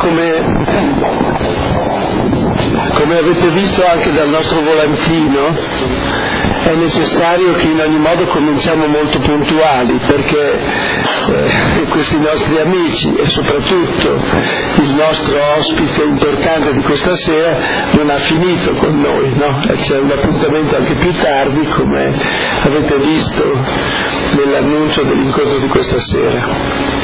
come avete visto anche dal nostro volantino, è necessario che in ogni modo cominciamo molto puntuali, perché questi nostri amici e soprattutto il nostro ospite importante di questa sera non ha finito con noi, no? C'è un appuntamento anche più tardi, come avete visto nell'annuncio dell'incontro di questa sera.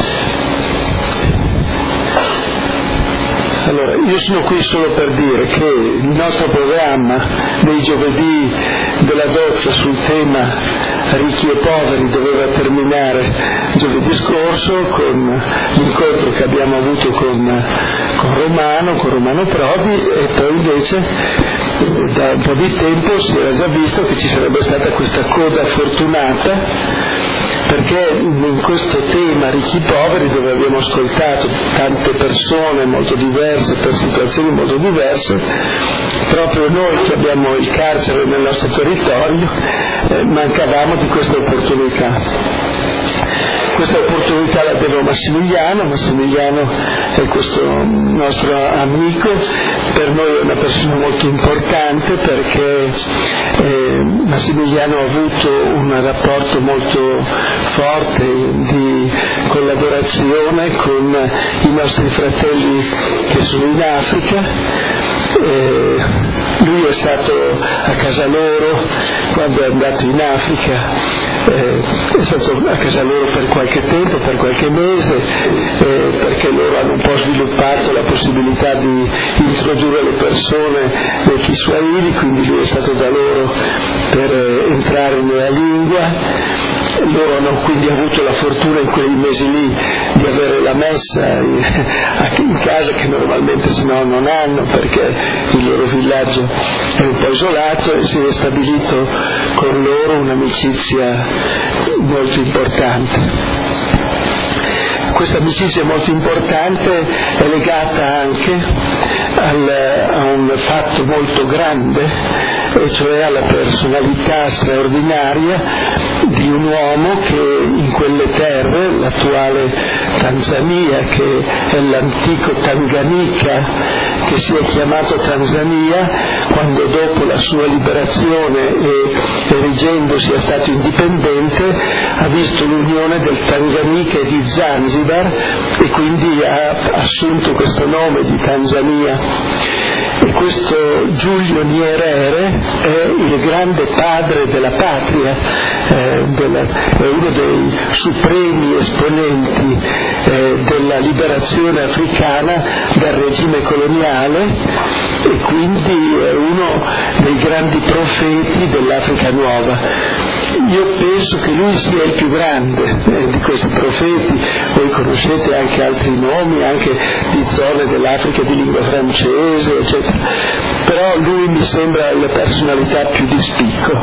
Allora, io sono qui solo per dire che il nostro programma dei giovedì della Dozza sul tema ricchi e poveri doveva terminare giovedì scorso con l'incontro che abbiamo avuto con Romano Prodi, e poi invece da un po' di tempo si era già visto che ci sarebbe stata questa coda fortunata, perché in questo tema ricchi e poveri, dove abbiamo ascoltato tante persone molto diverse per situazioni molto diverse, proprio noi che abbiamo il carcere nel nostro territorio mancavamo di questa opportunità. Questa opportunità la devo a Massimiliano è questo nostro amico, per noi è una persona molto importante, perché Massimiliano ha avuto un rapporto molto forte di collaborazione con i nostri fratelli che sono in Africa. Lui è stato a casa loro quando è andato in Africa, è stato a casa loro per qualche tempo, per qualche mese, perché loro hanno un po' sviluppato la possibilità di introdurre le persone nei Kiswahili, quindi lui è stato da loro per entrare nella lingua. Loro hanno quindi avuto la fortuna in quei mesi lì di avere la messa in casa, che normalmente se no non hanno, perché il loro villaggio è un po' isolato, e si è stabilito con loro un'amicizia molto importante. Questa amicizia molto importante è legata anche a un fatto molto grande, e cioè alla personalità straordinaria di un uomo che in quelle terre, l'attuale Tanzania, che è l'antico Tanganyika, che si è chiamato Tanzania quando dopo la sua liberazione e erigendosi è stato indipendente, ha visto l'unione del Tanganyika e di Zanzibar, e quindi ha assunto questo nome di Tanzania. E questo Giulio Nyerere è il grande padre della patria, è uno dei supremi esponenti della liberazione africana dal regime coloniale, e quindi è uno dei grandi profeti dell'Africa Nuova. Io penso che lui sia il più grande di questi profeti. Voi conoscete anche altri nomi, anche di zone dell'Africa di lingua francese, eccetera, però lui mi sembra la personalità più di spicco.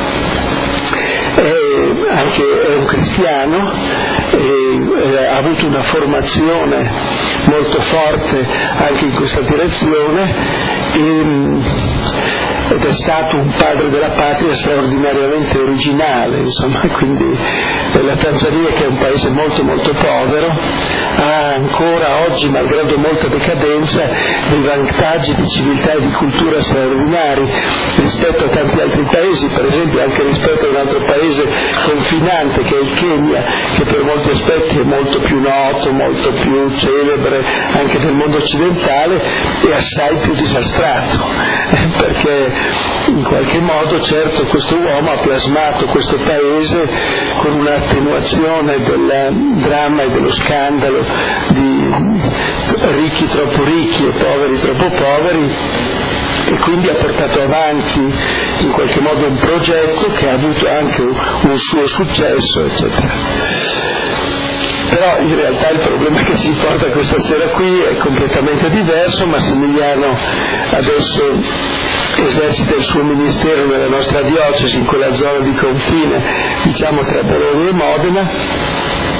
È un cristiano, ha avuto una formazione molto forte anche in questa direzione, ed è stato un padre della patria straordinariamente originale, insomma. Quindi la Tanzania, che è un paese molto molto povero, ha ancora oggi, malgrado molta decadenza, dei vantaggi di civiltà e di cultura straordinari rispetto a tanti altri paesi, per esempio anche rispetto a un altro paese confinante che è il Kenya, che per molti aspetti è molto più noto, molto più celebre anche nel mondo occidentale, e assai più disastrato, perché in qualche modo, certo, questo uomo ha plasmato questo paese con un'attenuazione del dramma e dello scandalo di ricchi troppo ricchi e poveri troppo poveri, e quindi ha portato avanti in qualche modo un progetto che ha avuto anche un suo successo, eccetera. Però in realtà il problema che ci porta questa sera qui è completamente diverso. Massimiliano adesso esercita il suo ministero nella nostra diocesi, in quella zona di confine, diciamo, tra Bologna e Modena,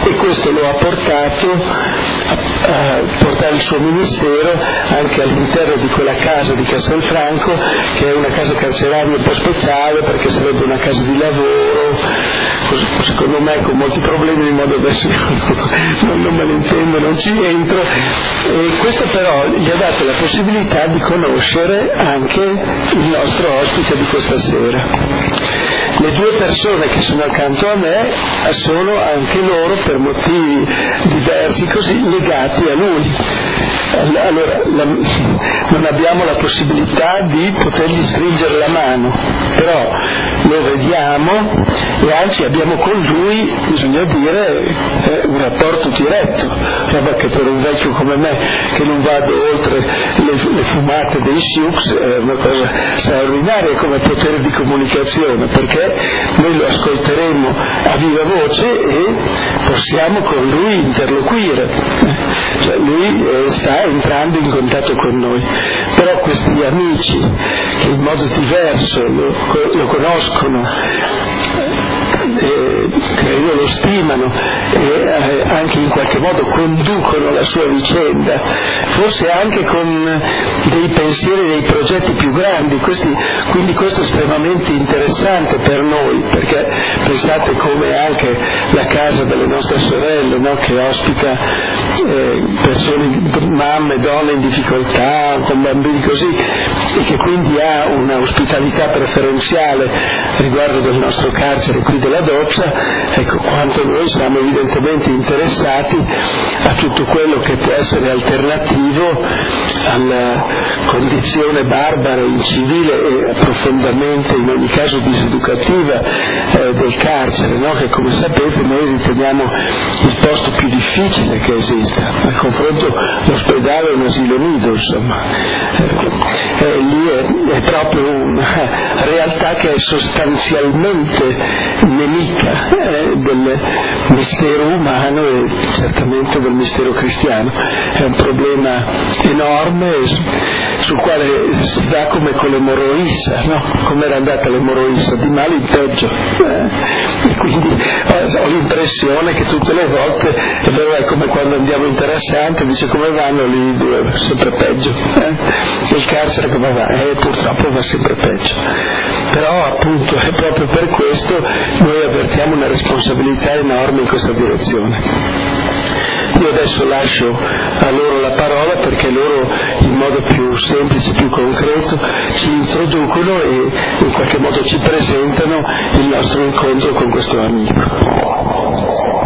e questo lo ha portato a portare il suo ministero anche all'interno di quella casa di Castelfranco, che è una casa carceraria un po' speciale perché sarebbe una casa di lavoro, secondo me con molti problemi, in modo adesso non me ne intendo, non ci entro, e questo però gli ha dato la possibilità di conoscere anche il nostro ospite di questa sera. Le due persone che sono accanto a me sono anche loro, per motivi diversi così, legati a lui. Allora non abbiamo la possibilità di potergli stringere la mano, però lo vediamo e anzi abbiamo con lui, bisogna dire, un rapporto diretto, roba che per un vecchio come me, che non vado oltre le fumate dei Sioux, è una cosa straordinaria come potere di comunicazione, perché noi lo ascolteremo a viva voce e possiamo con lui interloquire, cioè lui sta entrando in contatto con noi. Però questi amici che in modo diverso lo conoscono, credo lo stimano e anche in qualche modo conducono la sua vicenda, forse anche con dei pensieri, dei progetti più grandi, quindi questo è estremamente interessante per noi, perché pensate come anche la casa delle nostre sorelle, no, che ospita persone, mamme, donne in difficoltà, con bambini così, e che quindi ha una ospitalità preferenziale riguardo del nostro carcere qui della Dozza. Ecco quanto noi siamo evidentemente interessati a tutto quello che può essere alternativo alla condizione barbara, incivile e profondamente in ogni caso diseducativa del carcere, no? Che come sapete noi riteniamo il posto più difficile che esista, al confronto l'ospedale è un asilo nido, insomma. Lì è proprio una realtà che è sostanzialmente nemica del mistero umano e certamente del mistero cristiano. È un problema enorme sul quale si va come con l'emorroissa, no? Come era andata l'emorroissa? Di male in peggio. E quindi ho l'impressione che tutte le volte è come quando andiamo in Terrassante, dice come vanno lì due, sempre peggio. Il carcere come va? Purtroppo va sempre peggio. Però appunto è proprio per questo noi avvertiamo una responsabilità enorme in questa direzione. Io adesso lascio a loro la parola perché loro in modo più semplice, più concreto ci introducono e in qualche modo ci presentano il nostro incontro con questo amico.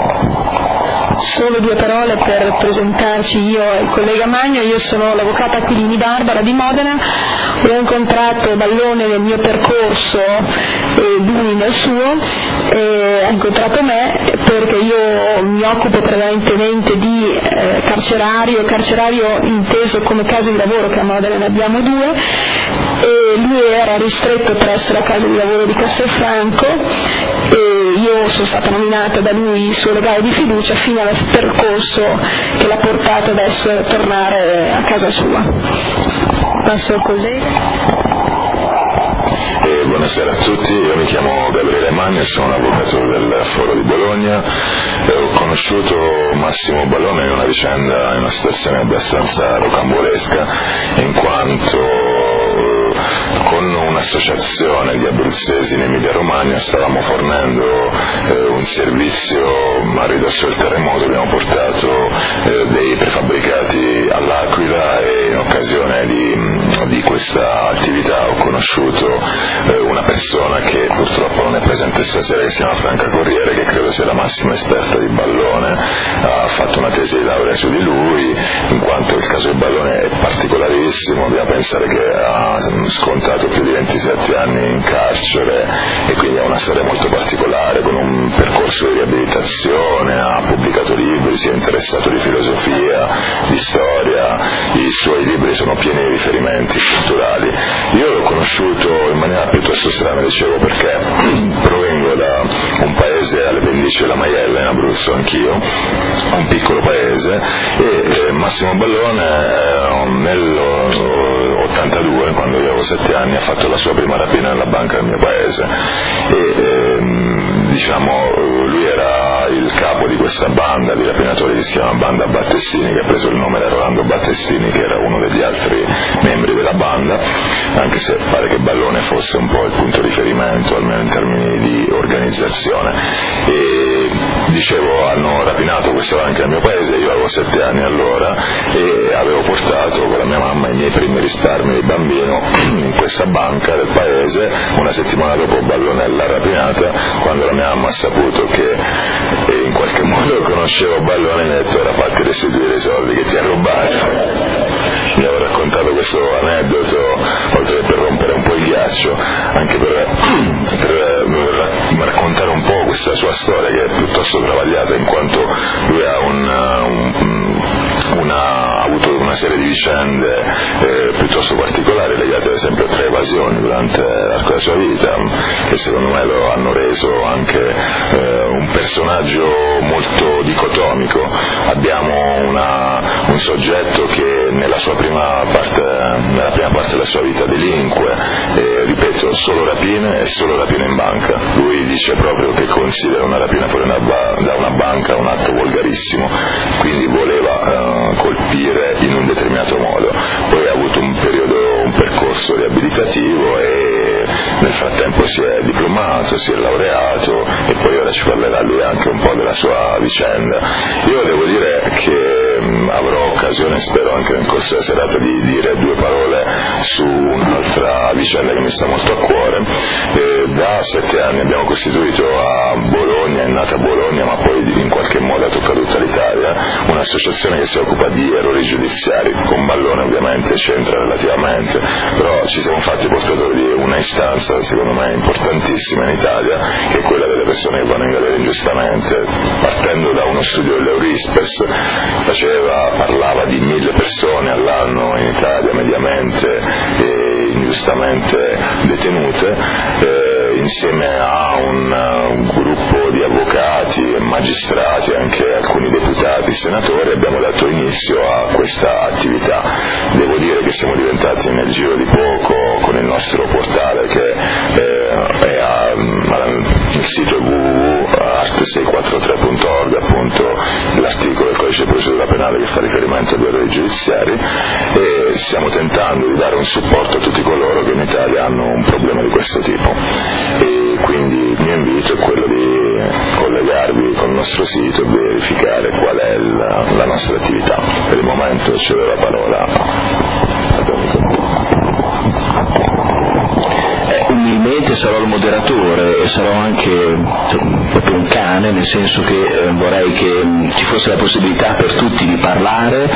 Solo due parole per presentarci io e il collega Magno. Io sono l'avvocata Aquilini Barbara di Modena, ho incontrato Ballone nel mio percorso e lui nel suo, e ha incontrato me perché io mi occupo prevalentemente di carcerario inteso come case di lavoro, che a Modena ne abbiamo due, e lui era ristretto presso la casa di lavoro di Castelfranco e io sono stata nominata da lui suo legale di fiducia fino al percorso che l'ha portato adesso a tornare a casa sua. Passo al collega. Buonasera a tutti, io mi chiamo Gabriele Magno, sono un avvocato del Foro di Bologna e ho conosciuto Massimo Ballone in una vicenda, in una situazione abbastanza rocambolesca, in quanto con un'associazione di abruzzesi in Emilia Romagna stavamo fornendo un servizio a ridosso del terremoto, abbiamo portato dei prefabbricati all'Aquila e in occasione di questa attività ho conosciuto una persona che purtroppo non è presente stasera, che si chiama Franca Corriere, che credo sia la massima esperta di Ballone. Ha fatto una tesi di laurea su di lui, in quanto il caso di Ballone è particolarissimo, dobbiamo pensare che ha scontato più di 27 anni in carcere e quindi ha una storia molto particolare, con un percorso di riabilitazione, ha pubblicato libri, si è interessato di filosofia, di storia, i suoi libri sono pieni di riferimenti culturali. Io l'ho conosciuto in maniera piuttosto strana, dicevo, perché provengo da un paese alle pendici della Maiella in Abruzzo, anch'io, un piccolo paese, e Massimo Ballone nell'82, quando io avevo 7 anni, ha fatto la sua prima rapina nella banca del mio paese e lui era il capo di questa banda di rapinatori che si chiama Banda Battestini, che ha preso il nome da Rolando Battestini, che era uno degli altri membri della banda, anche se pare che Ballone fosse un po' il punto di riferimento, almeno in termini di organizzazione. E dicevo, hanno rapinato questa banca nel mio paese, io avevo 7 anni allora e avevo portato con la mia mamma i miei primi risparmi di bambino in questa banca del paese. Una settimana dopo Ballone l'ha rapinata, quando la mia mamma ha saputo che in qualche modo conoscevo Ballone, mi ha detto: ora fatti restituire i soldi che ti ha rubato. Mi avevo raccontato questo aneddoto, oltre che per rompere un po' il ghiaccio, anche per raccontare un po' questa sua storia, che è piuttosto travagliata, in quanto lui ha avuto una serie di vicende piuttosto particolari, legate ad esempio a 3 evasioni durante l'arco della sua vita, che secondo me lo hanno reso anche un personaggio molto dicotomico. Abbiamo un soggetto che nella prima parte della sua vita delinque, ripeto, solo rapine e solo rapine in banca. Lui dice proprio che considera una rapina fuori da una banca un atto volgarissimo, quindi voleva colpire in un determinato modo. Poi ha avuto un percorso riabilitativo e nel frattempo si è diplomato, si è laureato, e poi ora ci parlerà lui anche un po' della sua vicenda. Io devo dire che avrò occasione, spero anche nel corso della serata, di dire 2 parole su un'altra vicenda che mi sta molto a cuore. Da 7 anni abbiamo costituito a Bologna, è nata a Bologna ma poi in qualche modo ha toccato tutta l'Italia, un'associazione che si occupa di errori giudiziari. Con Ballone ovviamente c'entra relativamente, però ci siamo fatti portatori di una istanza secondo me importantissima in Italia, che è quella delle persone che vanno in galera ingiustamente. Partendo da uno studio dell'Eurispes, parlava di 1000 persone all'anno in Italia mediamente ingiustamente detenute, insieme a un gruppo di avvocati e magistrati, anche alcuni deputati, senatori, abbiamo dato inizio a questa attività. Devo dire che siamo diventati nel giro di poco, con il nostro portale che è il sito www.art643.org, appunto l'articolo del codice di procedura penale che fa riferimento agli errori giudiziari, e stiamo tentando di dare un supporto a tutti coloro che in Italia hanno un problema di questo tipo. E quindi il mio invito è quello di collegarvi con il nostro sito e verificare qual è la nostra attività. Per il momento cedo la parola a Domenico. Umilmente sarò il moderatore e sarò anche proprio un cane, nel senso che vorrei che ci fosse la possibilità per tutti di parlare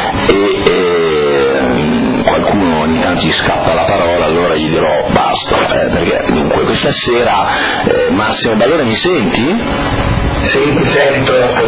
e qualcuno ogni tanto gli scappa la parola, allora gli dirò basta, perché dunque questa sera Massimo Ballone, mi senti? Sì, ti sento.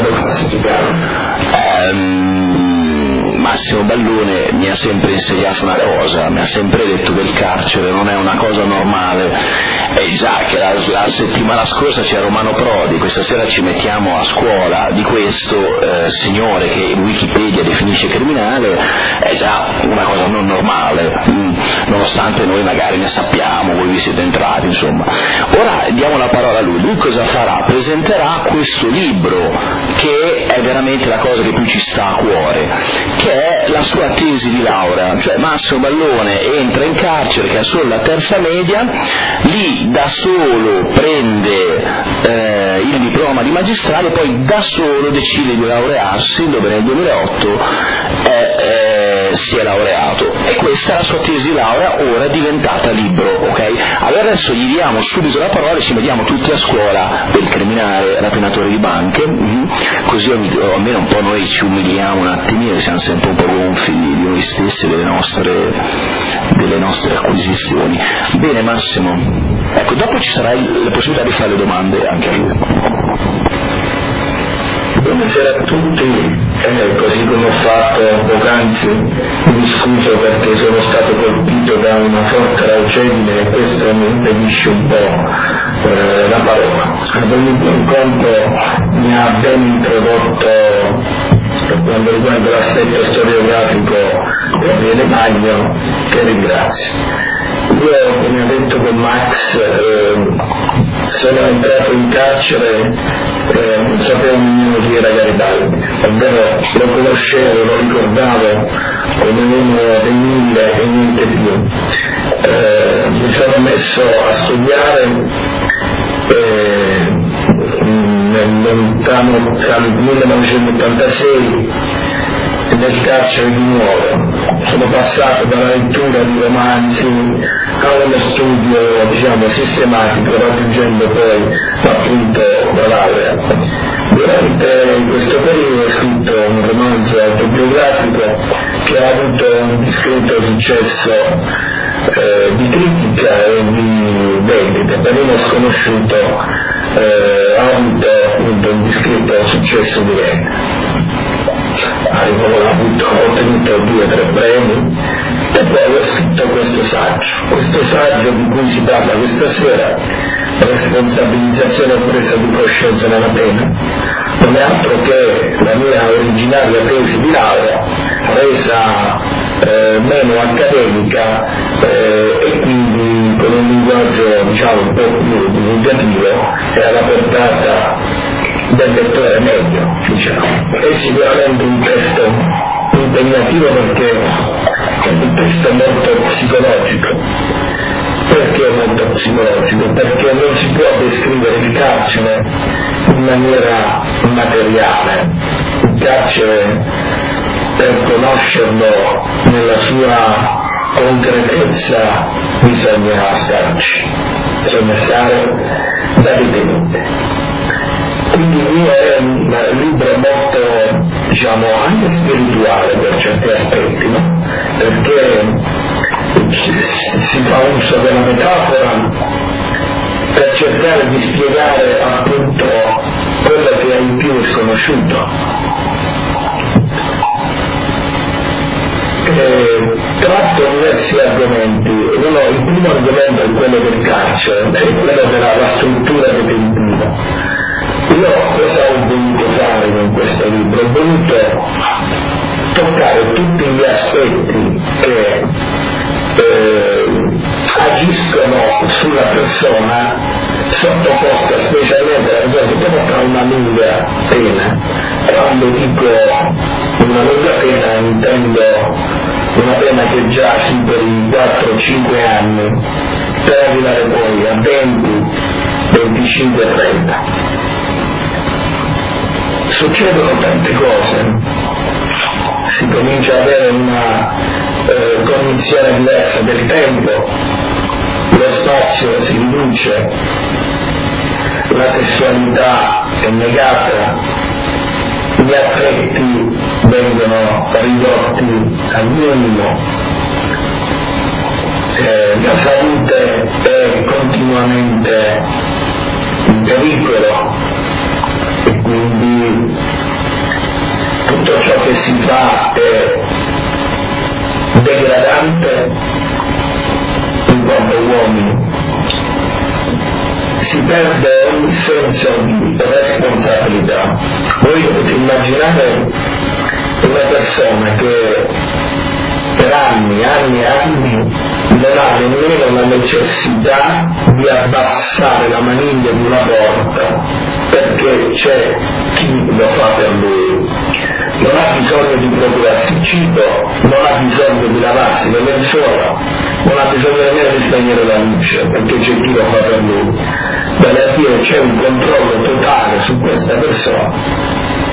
Massimo Ballone mi ha sempre insegnato una cosa, mi ha sempre detto che il carcere non è una cosa normale. E già che la settimana scorsa c'era Romano Prodi, questa sera ci mettiamo a scuola di questo signore che Wikipedia definisce criminale, è già una cosa non normale, nonostante noi magari ne sappiamo, voi vi siete entrati, insomma. Ora diamo la parola a lui. Lui cosa farà? Presenterà questo libro che è veramente la cosa che più ci sta a cuore, che è la sua tesi di laurea. Cioè Massimo Ballone entra in carcere che ha solo la terza media, lì da solo prende il diploma di magistrale, poi da solo decide di laurearsi, dove nel 2008 si è laureato, e questa è la sua tesi di laurea, ora diventata libro, ok? Allora adesso gli diamo subito la parola e ci mettiamo tutti a scuola per il criminale rapinatore di banche, così almeno un po' noi ci umiliamo un attimino, siamo sempre un po' gonfi di noi stessi, delle nostre acquisizioni. Bene Massimo, ecco, dopo ci sarà la possibilità di fare le domande anche a lui. Buonasera a tutti, così come ho fatto poc'anzi, mi scuso perché sono stato colpito da una forte algenne e questo mi impedisce un po' la parola. Ad ogni conto mi ha ben introdotto per quanto riguarda l'aspetto storiografico di Alemagno, che ringrazio. Io, come ha detto con Max, sono entrato in carcere, non sapevo nemmeno chi era Garibaldi, ovvero lo conoscevo, lo ricordavo come uno dei 1000 e niente più. Mi sono messo a studiare lontano tra il 1986 nel carcere di Nuoro. Sono passato dalla lettura di romanzi a uno studio sistematico, raggiungendo poi appunto la laurea. Durante questo periodo ho scritto un romanzo autobiografico che ha avuto un discreto successo di critica e di vendita. Per uno sconosciuto ha avuto appunto un discreto successo di vendita. Ho ottenuto 2 o 3 premi e poi ho scritto questo saggio di cui si parla questa sera, responsabilizzazione o presa di coscienza nella pena. Non è altro che la mia originaria tesi di laurea resa meno accademica e quindi con un linguaggio un po' più divulgativo e alla portata del lettore medio, È sicuramente un testo impegnativo perché è un testo molto psicologico. Perché molto psicologico? Perché non si può descrivere il carcere in maniera materiale. Il carcere, per conoscerlo nella sua concretezza, bisogna starci, bisogna stare da detenuti. Quindi il mio è un libro molto, anche spirituale per certi aspetti, no? Perché si fa uso della metafora per cercare di spiegare appunto quello che ai più è sconosciuuto. Tratto diversi argomenti. Il primo argomento è quello del carcere, è quello della struttura detentiva. Io cosa ho voluto fare con questo libro? Ho voluto toccare tutti gli aspetti che agiscono sulla persona sottoposta, specialmente la persona sottoposta a una lunga pena. Quando dico una lunga pena intendo una pena che già superi i 4-5 anni per arrivare poi a 20, 25, 30. Succedono tante cose, si comincia ad avere una cognizione diversa del tempo, lo spazio si riduce, la sessualità è negata, gli affetti vengono ridotti al minimo, la salute è continuamente in pericolo. E quindi tutto ciò che si fa è degradante in quanto uomini. Si perde ogni senso di responsabilità. Voi dovete immaginare una persona che per anni non ha nemmeno la necessità di abbassare la maniglia di una porta perché c'è chi lo fa per lui. Non ha bisogno di procurarsi cibo, non ha bisogno di lavarsi le lenzuola, non ha bisogno nemmeno di spegnere la luce perché c'è chi lo fa per lui. Vale a dire c'è un controllo totale su questa persona.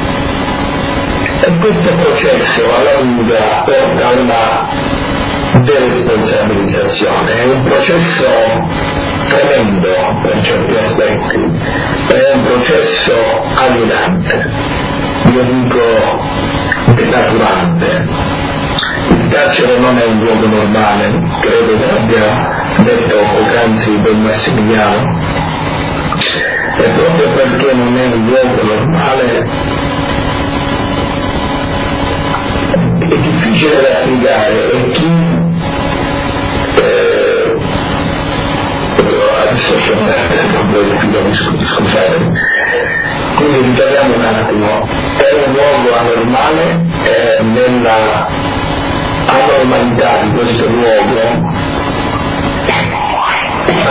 E questo processo alla lunga porta a una deresponsabilizzazione, è un processo tremendo per certi aspetti, è un processo alienante, io dico denaturante. Il carcere non è un luogo normale, credo che l'abbia detto poc'anzi Don Massimiliano, e proprio perché non è un luogo normale è difficile da spiegare e chi adesso non voglio più scusate, quindi ritorniamo un attimo. È un luogo anormale, nella anormalità di questo luogo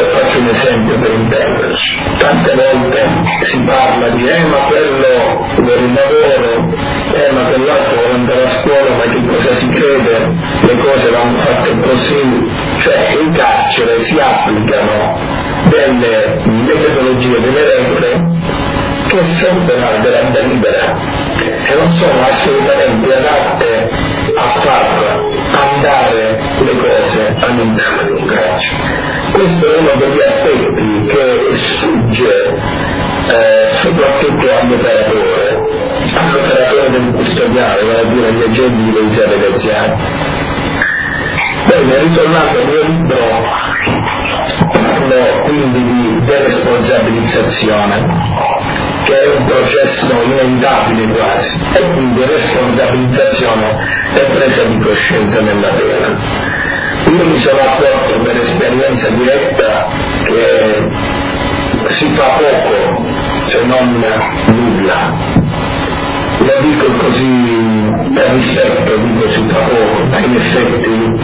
faccio un esempio per intenderci. Tante volte si parla di ma quello vuole il lavoro, ma quell'altro vuole andare a scuola, ma che cosa si crede? Le cose vanno fatte così, cioè in carcere si applicano delle metodologie, delle regole che sembrano della vita libera e non sono assolutamente adatte a far andare le cose all'interno di un carcere. Questo è uno degli aspetti che sfugge soprattutto all'operatore del custodiale, vale a dire agli agenti di polizia veneziana. Bene, ritornando al mio libro, parlo quindi di deresponsabilizzazione, che è un processo inevitabile quasi, e quindi responsabilizzazione e presa di coscienza nella pena. Io mi sono accorto per esperienza diretta che si fa poco, se non nulla. Lo dico così per rispetto, dico si fa poco, ma in effetti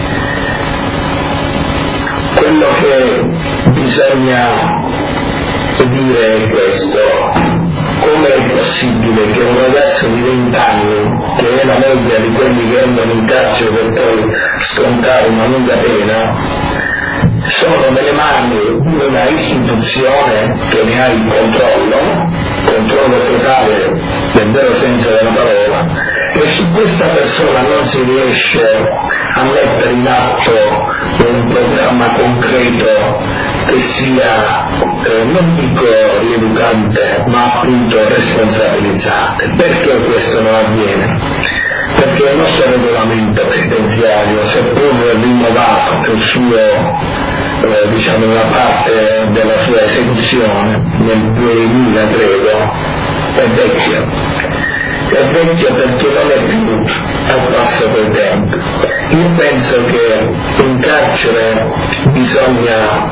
quello che bisogna dire è questo: come è possibile che un ragazzo di 20 anni, che è la media di quelli che entrano in carcere per poi scontare una lunga pena, sono nelle mani di una istituzione che ne ha il controllo totale nel vero senso della parola, e su questa persona non si riesce a mettere in atto un programma concreto che sia, non dico rieducante, ma appunto responsabilizzante. Perché questo non avviene? Perché il nostro regolamento penitenziario, seppur rinnovato nel suo una parte della sua esecuzione nel 2000 credo, è vecchio perché non è più al passo col tempo. Io penso che in carcere bisogna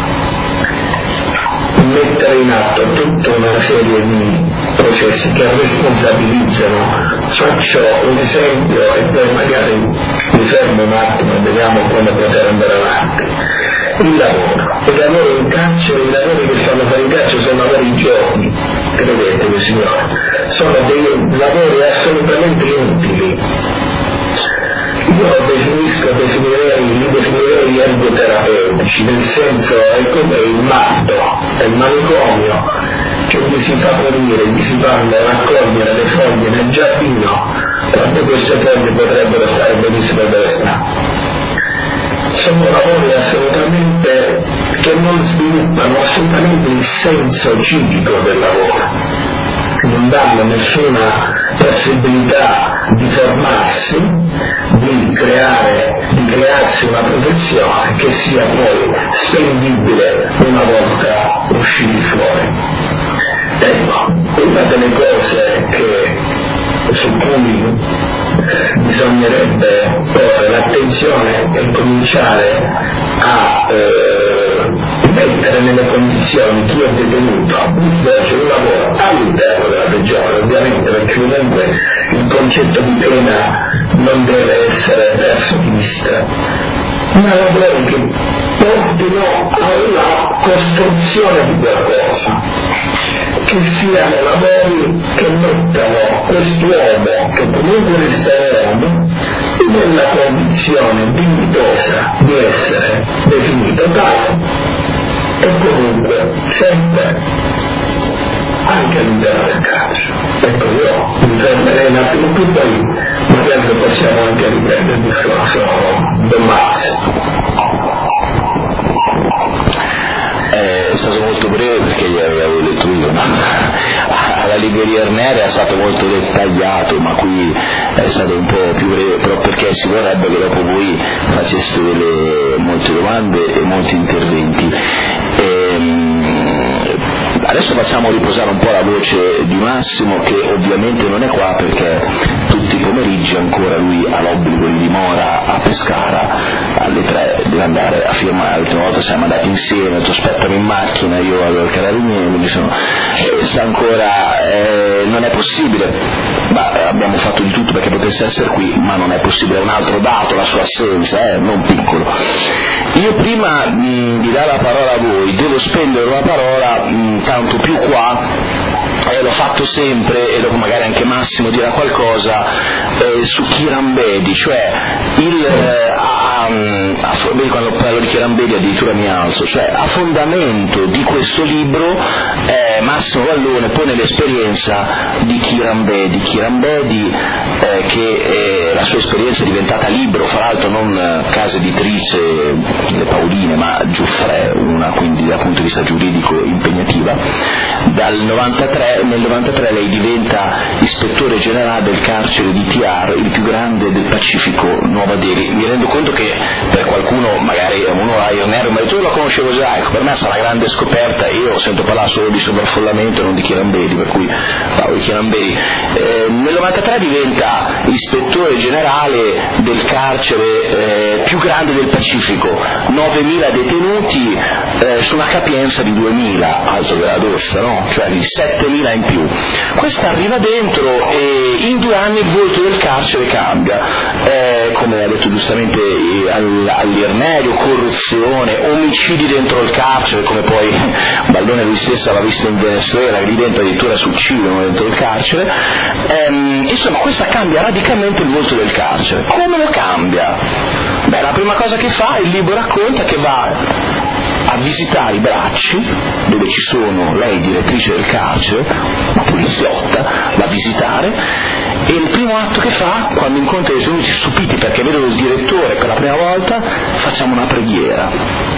mettere in atto tutta una serie di processi che responsabilizzano. Faccio un esempio e poi magari mi fermo un attimo e vediamo come poter andare avanti. Il lavoro in carcere, i lavori che fanno fare in carcere sono lavori giorni, credetemi signore, sono dei lavori assolutamente inutili. Io li definirei ergoterapeutici, nel senso è come il matto, è il manicomio che vi si fa morire, vi si fanno raccogliere le foglie nel giardino, quando queste foglie potrebbero stare benissimo dove stanno. Sono lavori assolutamente che non sviluppano assolutamente il senso civico del lavoro, non danno nessuna possibilità di formarsi, di crearsi una professione che sia poi spendibile una volta usciti fuori. Ecco, una delle cose su cui bisognerebbe porre l'attenzione e cominciare a mettere nelle condizioni chi è detenuto di svolgere un lavoro all'interno della prigione, ovviamente, perché comunque il concetto di pena non deve essere perso di vista, ma lavori che portino alla costruzione di qualcosa, che siano lavori che mettano quest'uomo, che comunque resta uomo, nella condizione dignitosa di essere definito tale, e comunque sempre anche all'interno del carcere. Ecco, io mi fermerei un attimo più, poi magari possiamo anche riprendere il discorso del Max. È stato molto breve perché gli avevo letto io, no? Alla libreria Arnera è stato molto dettagliato, ma qui è stato un po' più breve, però perché si vorrebbe che dopo voi faceste molte domande e molti interventi. Adesso facciamo riposare un po' la voce di Massimo, che ovviamente non è qua perché tutti i pomeriggi ancora lui ha l'obbligo di dimora a Pescara, alle 3 deve andare a firmare. L'ultima volta siamo andati insieme, ti aspettano in macchina, io avevo il carabiniere, quindi sta ancora, non è possibile, ma abbiamo fatto fatto di tutto perché potesse essere qui, ma non è possibile, è un altro dato la sua assenza, non piccolo. Io prima di dare la parola a voi devo spendere una parola tanto più qua, l'ho fatto sempre e dopo magari anche Massimo dirà qualcosa su Kiran Bedi, cioè quando parlo di Kiran Bedi addirittura mi alzo, cioè a fondamento di questo libro Massimo Vallone pone l'esperienza di Kiran Bedi che la sua esperienza è diventata libro, fra l'altro non casa editrice Le Pauline ma Giuffre, una quindi dal punto di vista giuridico impegnativa. Nel 93 lei diventa ispettore generale del carcere di Tiar, il più grande del Pacifico, Nuova Delhi. Mi rendo conto che per qualcuno magari uno ha il nero, ma io lo conoscevo già, ecco, per me sarà una grande scoperta. Io sento parlare solo di sovraffollamento e non di Kiran Bedi, per cui parlo di Kiran Bedi. Nel 93 diventa ispettore generale del carcere più grande del Pacifico, 9.000 detenuti su una capienza di 2.000, altro della Dossa, no? Cioè di 7.000 in più. Questa arriva dentro e in 2 anni il volto del carcere cambia, come ha detto giustamente all'Irnerio, corruzione, omicidi dentro il carcere, come poi Vallone lui stesso aveva visto in Venezuela, che lì dentro addirittura si uccidono dentro il carcere. Insomma, questa cambia radicalmente il volto del carcere. Come lo cambia? Beh, la prima cosa che fa, il libro racconta che va a visitare i bracci dove ci sono, lei direttrice del carcere, una poliziotta, va a visitare, e il primo atto che fa, quando incontra i detenuti stupiti perché vedono il direttore per la prima volta, facciamo una preghiera.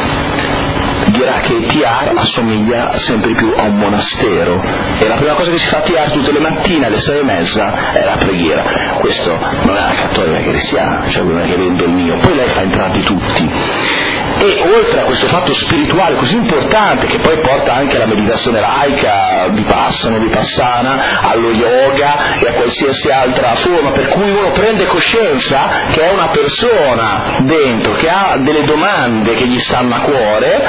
Dirà che Tiar assomiglia sempre più a un monastero e la prima cosa che si fa a Tiar tutte le mattine alle 6:30 è la preghiera. Questo non è una cattolica cristiana, cioè non è che vendo il mio. Poi lei fa entrarli tutti. E oltre a questo fatto spirituale così importante, che poi porta anche alla meditazione laica, vipassana, allo yoga e a qualsiasi altra forma, per cui uno prende coscienza che è una persona dentro, che ha delle domande che gli stanno a cuore,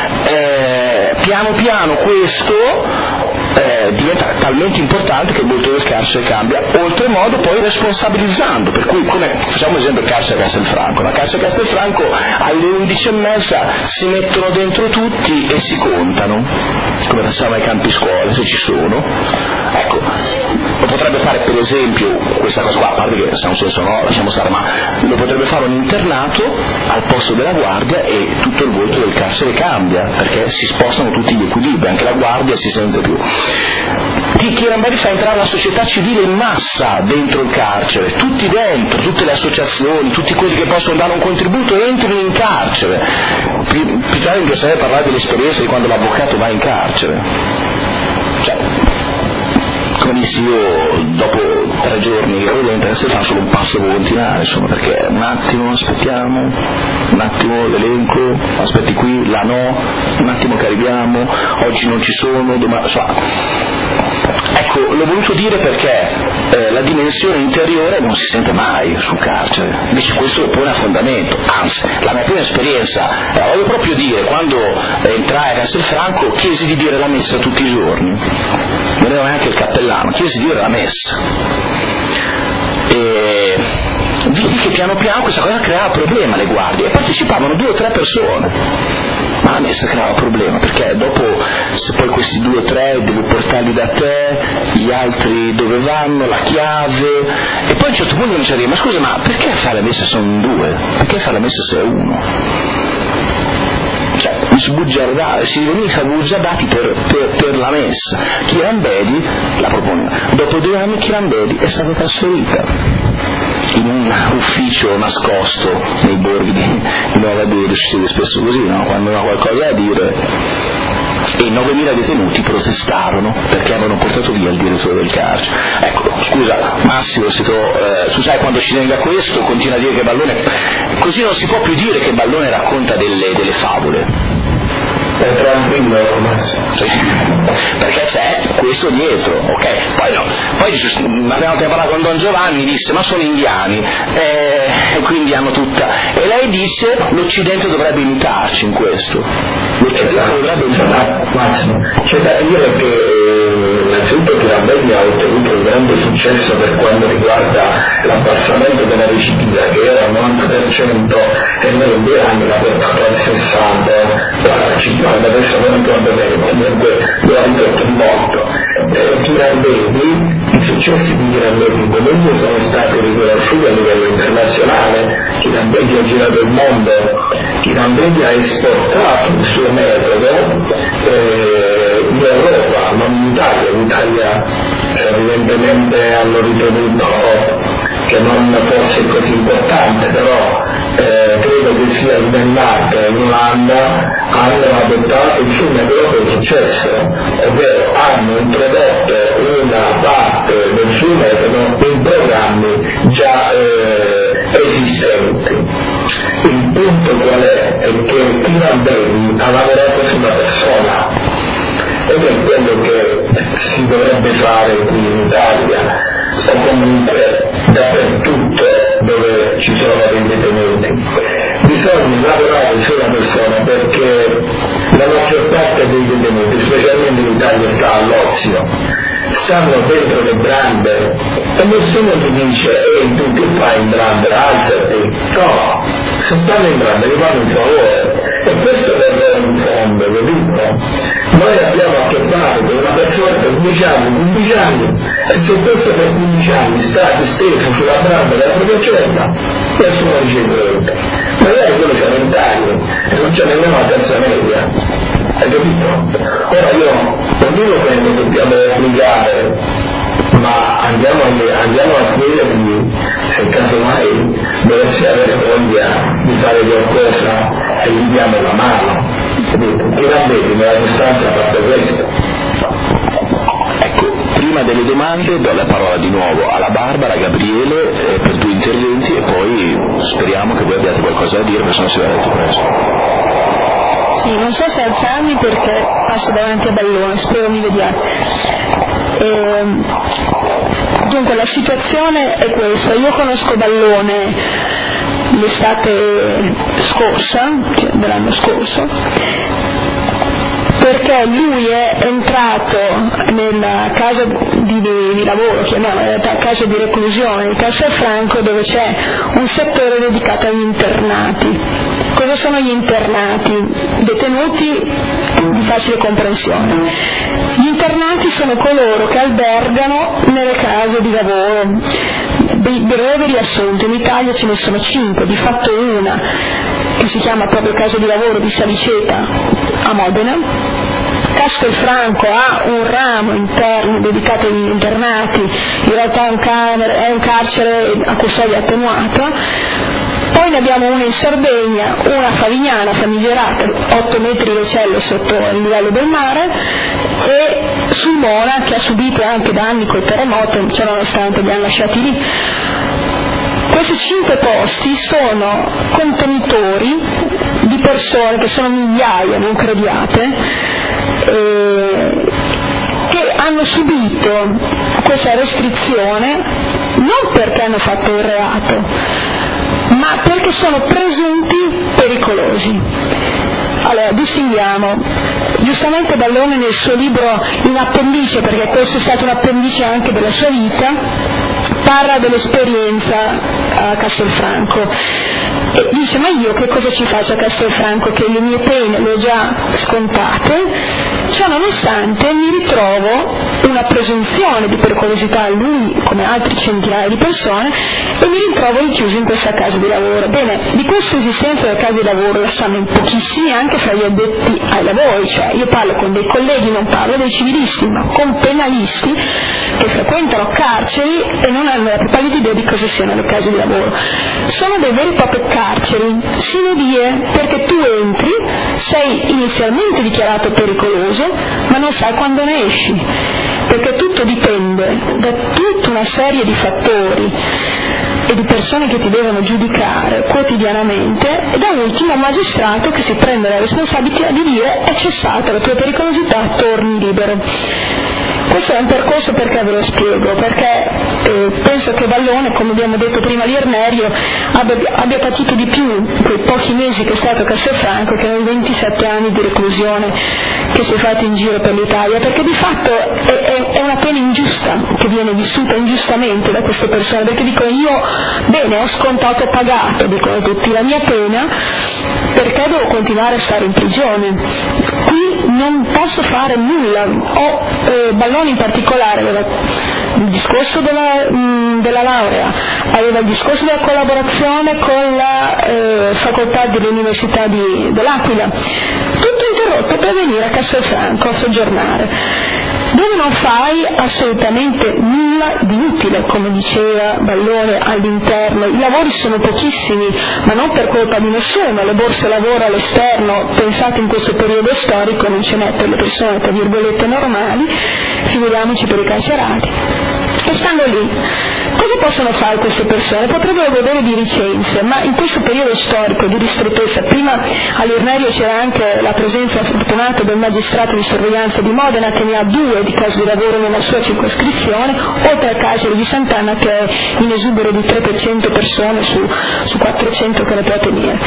piano piano questo diventa talmente importante che il volto del carcere cambia, oltremodo poi responsabilizzando, per cui come facciamo esempio il carcere Castelfranco. La carcere Castelfranco alle 11:30 si mettono dentro tutti e si contano, come facciamo ai campi scuola, se ci sono. Ecco, lo potrebbe fare per esempio questa cosa qua, a parte che se ha un senso no, lasciamo stare, ma lo potrebbe fare un internato al posto della guardia e tutto il volto del carcere cambia, perché si spostano tutti gli equilibri, anche la guardia si sente più. Kiran Bedi fa entrare la società civile in massa dentro il carcere, tutti dentro, tutte le associazioni, tutti quelli che possono dare un contributo entrano in carcere. Più tardi mi piacerebbe parlare dell'esperienza di quando l'avvocato va in carcere. Cioè, come dissi io, dopo 3 giorni ero dentro, adesso fa solo un passo per continuare, insomma, perché un attimo aspettiamo, un attimo l'elenco, aspetti qui, là no, un attimo che arriviamo, oggi non ci sono, domani, insomma. Ecco, l'ho voluto dire perché la dimensione interiore non si sente mai sul carcere, invece questo lo pone a fondamento, anzi, la mia prima esperienza, la voglio proprio dire, quando entrai a Castelfranco chiesi di dire la messa tutti i giorni, non ero neanche il cappellano, chiesi di dire la messa, e vidi che piano piano questa cosa creava problema alle guardie, e partecipavano 2 o 3 persone. Ma la messa creava problema, perché dopo, se poi questi 2 o 3 devi portarli da te, gli altri dove vanno, la chiave, e poi a un certo punto mi dice, ma scusa, ma perché fare la messa se sono 2? Perché fare la messa se è 1? Cioè, si venisse bugiardati per la messa. Kiran Bedi la proponeva. Dopo 2 anni Kiran Bedi è stata trasferita in un ufficio nascosto nei borghi di Nuova Delhi, succede spesso così, no? Quando non ha qualcosa da dire, e 9.000 detenuti protestarono perché avevano portato via il direttore del carcere. Ecco, scusa Massimo, tu sai quando ci tenga questo continua a dire che Vallone, così non si può più dire che Vallone racconta delle favole. Tranquillo, Massimo. Perché c'è questo dietro, ok? Poi la prima volta che parlava con Don Giovanni disse ma sono indiani, e quindi hanno tutta, e lei disse l'Occidente dovrebbe imitarci in questo, l'Occidente dovrebbe imitarci. Massimo, c'è da dire che innanzitutto Tirambelli ha ottenuto un grande successo per quanto riguarda l'abbassamento della recidiva, che era al 90% e noi in 2 anni l'ha portato al 60, al 50, adesso non ricordo bene, comunque lo ha ridotto di molto. Tirambelli, i successi di Tirambelli in Bologna sono stati riconosciuti a livello internazionale. Tirambelli ha girato il mondo, Tirambelli ha esportato il suo metodo in Europa, non in Italia. In Italia evidentemente hanno ritenuto che non fosse così importante, però credo che sia in Danimarca e in Olanda hanno adottato il suo metodo con successo, ovvero hanno introdotto una parte del suo metodo in programmi già esistenti. Il punto qual è? È che Tirambelli ha lavorato sulla persona, ed è quello che si dovrebbe fare qui in Italia o comunque dappertutto dove ci sono dei detenuti. Bisogna lavorare sulla persona, perché la maggior parte dei detenuti, specialmente in Italia, sta all'ozio, stanno dentro le brande e nessuno ti dice tu che fai in branda, alzati. No, se stanno in branda gli fanno un favore, e questo per un fondo, capito? Noi abbiamo a che fare con una persona per 10 anni, 15 anni, e se questo per 15 anni sta disteso sulla branda della propria cella, nessuno dice niente. Magari quello c'ha 20 anni e non c'è nemmeno la terza media, hai capito? Ora io non dico che non dobbiamo obbligare, ma andiamo a chiedergli se casomai dovesse avere voglia di fare qualcosa e gli diamo la mano. Tirambelli nella sostanza ha fatto questo. Ecco, prima delle domande do la parola di nuovo alla Barbara, a Gabriele per 2 interventi e poi speriamo che voi abbiate qualcosa da dire, perché sennò si va detto presto. Sì, non so se alzarmi perché passo davanti a Ballone, spero mi vediate. Dunque la situazione è questa: io conosco Ballone l'estate scorsa, cioè dell'anno scorso, perché lui è entrato nella casa di lavoro, chiamiamola in realtà casa di reclusione di Castelfranco, dove c'è un settore dedicato agli internati. Cosa sono gli internati? Detenuti di facile comprensione. Gli internati sono coloro che albergano nelle case di lavoro. Breve riassunto, in Italia ce ne sono 5, di fatto una che si chiama proprio casa di lavoro di Saliceta a Modena. Castelfranco ha un ramo interno dedicato agli internati, in realtà è un carcere a custodia attenuata. Poi ne abbiamo una in Sardegna, una favignana famigerata, 8 metri di cielo sotto il livello del mare, e Sulmona, che ha subito anche danni col terremoto, cioè nonostante li hanno lasciati lì. Questi 5 posti sono contenitori di persone, che sono migliaia, non crediate, che hanno subito questa restrizione non perché hanno fatto un reato, ma perché sono presunti pericolosi. Allora, distinguiamo. Giustamente Ballone nel suo libro, in appendice, perché questo è stato un appendice anche della sua vita, parla dell'esperienza a Castelfranco e dice: ma io che cosa ci faccio a Castelfranco, che le mie pene le ho già scontate, ciò nonostante mi ritrovo una presunzione di pericolosità a lui come altri centinaia di persone e mi ritrovo rinchiuso in questa casa di lavoro. Bene, di questa esistenza della casa di lavoro la sanno in pochissimi anche fra gli addetti ai lavori, cioè io parlo con dei colleghi, non parlo dei civilisti, ma con penalisti che frequentano carceri e non hanno la più pallida idea di cosa siano le case di lavoro. Sono dei veri e propri carceri sine die, perché tu entri, sei inizialmente dichiarato pericoloso, ma non sai quando ne esci, perché tutto dipende da tutta una serie di fattori e di persone che ti devono giudicare quotidianamente, e da ultimo un magistrato che si prende la responsabilità di dire: è cessata la tua pericolosità, torni libero. Questo è un percorso, perché ve lo spiego, perché penso che Vallone, come abbiamo detto prima di Irnerio, abbia patito di più in quei pochi mesi che è stato a Castelfranco che nei 27 anni di reclusione che si è fatto in giro per l'Italia, perché di fatto è una pena ingiusta che viene vissuta ingiustamente da queste persone, perché dicono: io bene, ho scontato, ho pagato, dicono tutti, la mia pena, perché devo continuare a stare in prigione? Qui non posso fare nulla. Vallone in particolare aveva il discorso della laurea, aveva il discorso della collaborazione con la facoltà dell'Università dell'Aquila, tutto interrotto per venire a Castelfranco a soggiornare, dove non fai assolutamente nulla di utile, come diceva Vallone all'interno. I lavori sono pochissimi, ma non per colpa di nessuno, le borse lavoro all'esterno, pensate in questo periodo storico, non ce n'è per le persone tra virgolette normali, figuriamoci per i carcerati. E stanno lì. Cosa possono fare queste persone? Potrebbero godere di licenze, ma in questo periodo storico di ristrettezza, prima all'Irnerio c'era anche la presenza fortunata del magistrato di sorveglianza di Modena, che ne ha 2 di casi di lavoro nella sua circoscrizione, oltre al carcere di Sant'Anna, che è in esubero di 300 persone su 400 che ne può tenere.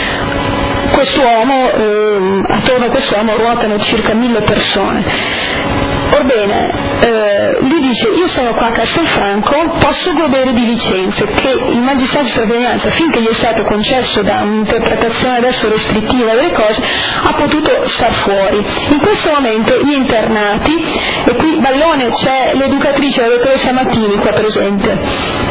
Attorno a quest'uomo ruotano circa 1000 persone. Orbene, lui dice: io sono qua a Castelfranco, posso godere di licenze che il magistrato di sorveglianza, finché gli è stato concesso da un'interpretazione adesso restrittiva delle cose, ha potuto star fuori. In questo momento gli internati, e qui Vallone, c'è l'educatrice, la dottoressa Mattini qua presente,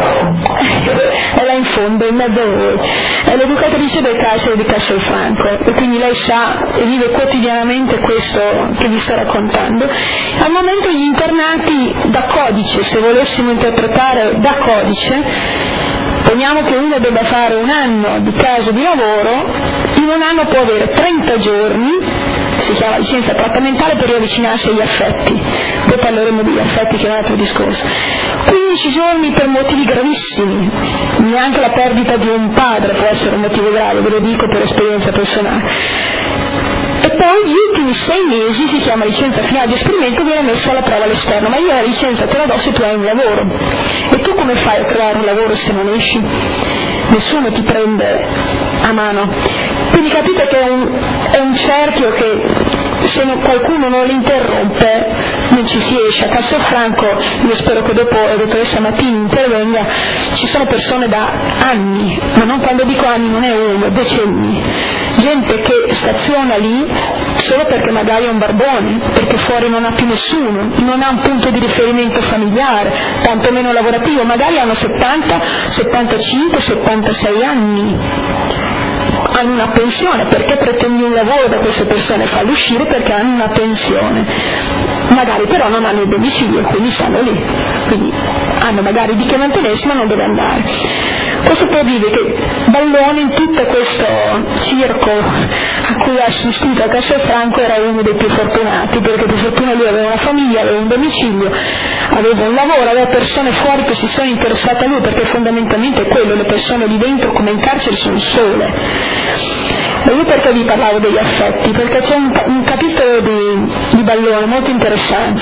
è là in fondo, in mezzo a voi, è l'educatrice del carcere di Castelfranco, e quindi lei sa e vive quotidianamente questo che vi sto raccontando. Al momento gli internati da codice, se volessimo interpretare da codice, poniamo che uno debba fare 1 anno di caso di lavoro, in 1 anno può avere 30 giorni, si chiama licenza trattamentale, per riavvicinarsi agli affetti. Poi parleremo degli affetti, che è un altro discorso. 15 giorni per motivi gravissimi, neanche la perdita di un padre può essere un motivo grave, ve lo dico per esperienza personale. E poi gli ultimi 6 mesi, si chiama licenza finale di esperimento, viene messo alla prova all'esterno. Ma io la licenza te la do se tu hai un lavoro, e tu come fai a trovare un lavoro se non esci? Nessuno ti prende a mano. Quindi capite che è un cerchio che, se qualcuno non lo interrompe, non ci si esce. A Castelfranco, io spero che dopo la dottoressa Mattini intervenga, ci sono persone da anni, ma non, quando dico anni non è 1, decenni, gente che staziona lì solo perché magari è un barbone, perché fuori non ha più nessuno, non ha un punto di riferimento familiare, tantomeno lavorativo, magari hanno 70, 75, 76 anni, hanno una pensione. Perché pretendi un lavoro da queste persone? Farle uscire perché hanno una pensione, magari però non hanno il domicilio, quindi stanno lì, quindi hanno magari di che mantenersi ma non dove andare. Questo per dire che Vallone, in tutto questo circo a cui ha assistito a Castelfranco, era uno dei più fortunati, perché per fortuna lui aveva una famiglia, aveva un domicilio, aveva un lavoro, aveva persone fuori che si sono interessate a lui, perché fondamentalmente è quello, le persone lì dentro come in carcere sono sole. E io perché vi parlavo degli affetti? Perché c'è un capitolo di Vallone molto interessante,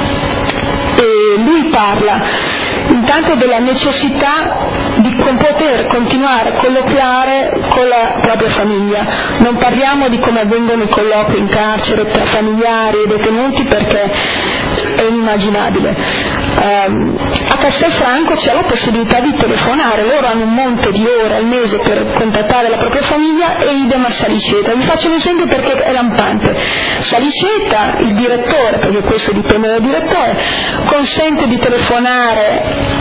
e lui parla intanto della necessità di poter continuare a colloquiare con la propria famiglia. Non parliamo di come avvengono i colloqui in carcere tra familiari e detenuti, perché è inimmaginabile. A Castelfranco c'è la possibilità di telefonare, loro hanno un monte di ore al mese per contattare la propria famiglia, e idem a Saliceta. Vi faccio un esempio perché è lampante. Saliceta, il direttore, perché questo dipende dal direttore, consente di telefonare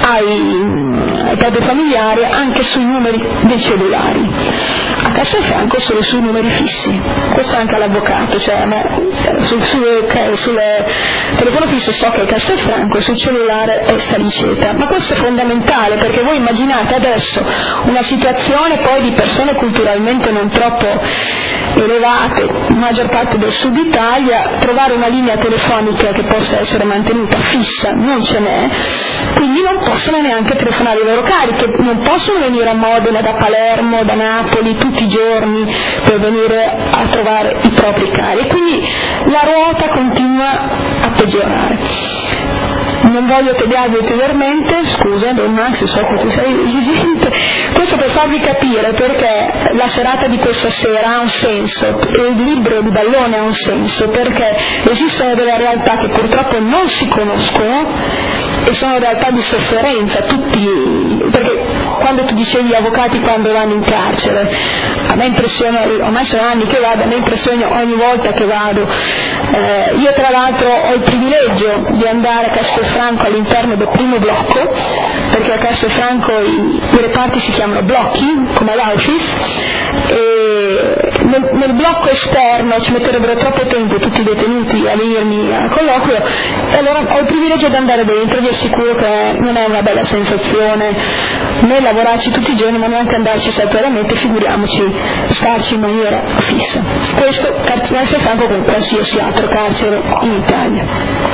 ai propri familiari anche sui numeri dei cellulari. A Castelfranco solo sui numeri fissi, questo anche all'avvocato, cioè sul telefono fisso so che è Castelfranco, sul cellulare cellulare è saliceta. Ma questo è fondamentale, perché voi immaginate adesso una situazione poi di persone culturalmente non troppo elevate, la maggior parte del sud Italia, trovare una linea telefonica che possa essere mantenuta fissa non ce n'è, quindi non possono neanche telefonare i loro cari, che non possono venire a Modena da Palermo, da Napoli tutti i giorni per venire a trovare i propri cari, e quindi la ruota continua a peggiorare. Non voglio tediarvi ulteriormente, scusa Don Max, so che tu sei esigente, questo per farvi capire perché la serata di questa sera ha un senso, e il libro di Ballone ha un senso, perché esistono delle realtà che purtroppo non si conoscono e sono realtà di sofferenza, perché quando tu dicevi gli avvocati quando vanno in carcere, a me impressiona, ormai sono anni che vado, a me impressiona ogni volta che vado. Io tra l'altro ho il privilegio di andare a Castelfranco all'interno del primo blocco, perché a Castelfranco i reparti si chiamano blocchi, come all'Auschwitz, e nel blocco esterno ci metterebbero troppo tempo tutti i detenuti a venirmi al colloquio, e allora ho il privilegio di andare dentro. Vi assicuro che non è una bella sensazione né lavorarci tutti i giorni, ma neanche andarci saltuariamente, figuriamoci starci in maniera fissa. Questo Castelfranco con qualsiasi altro carcere in Italia.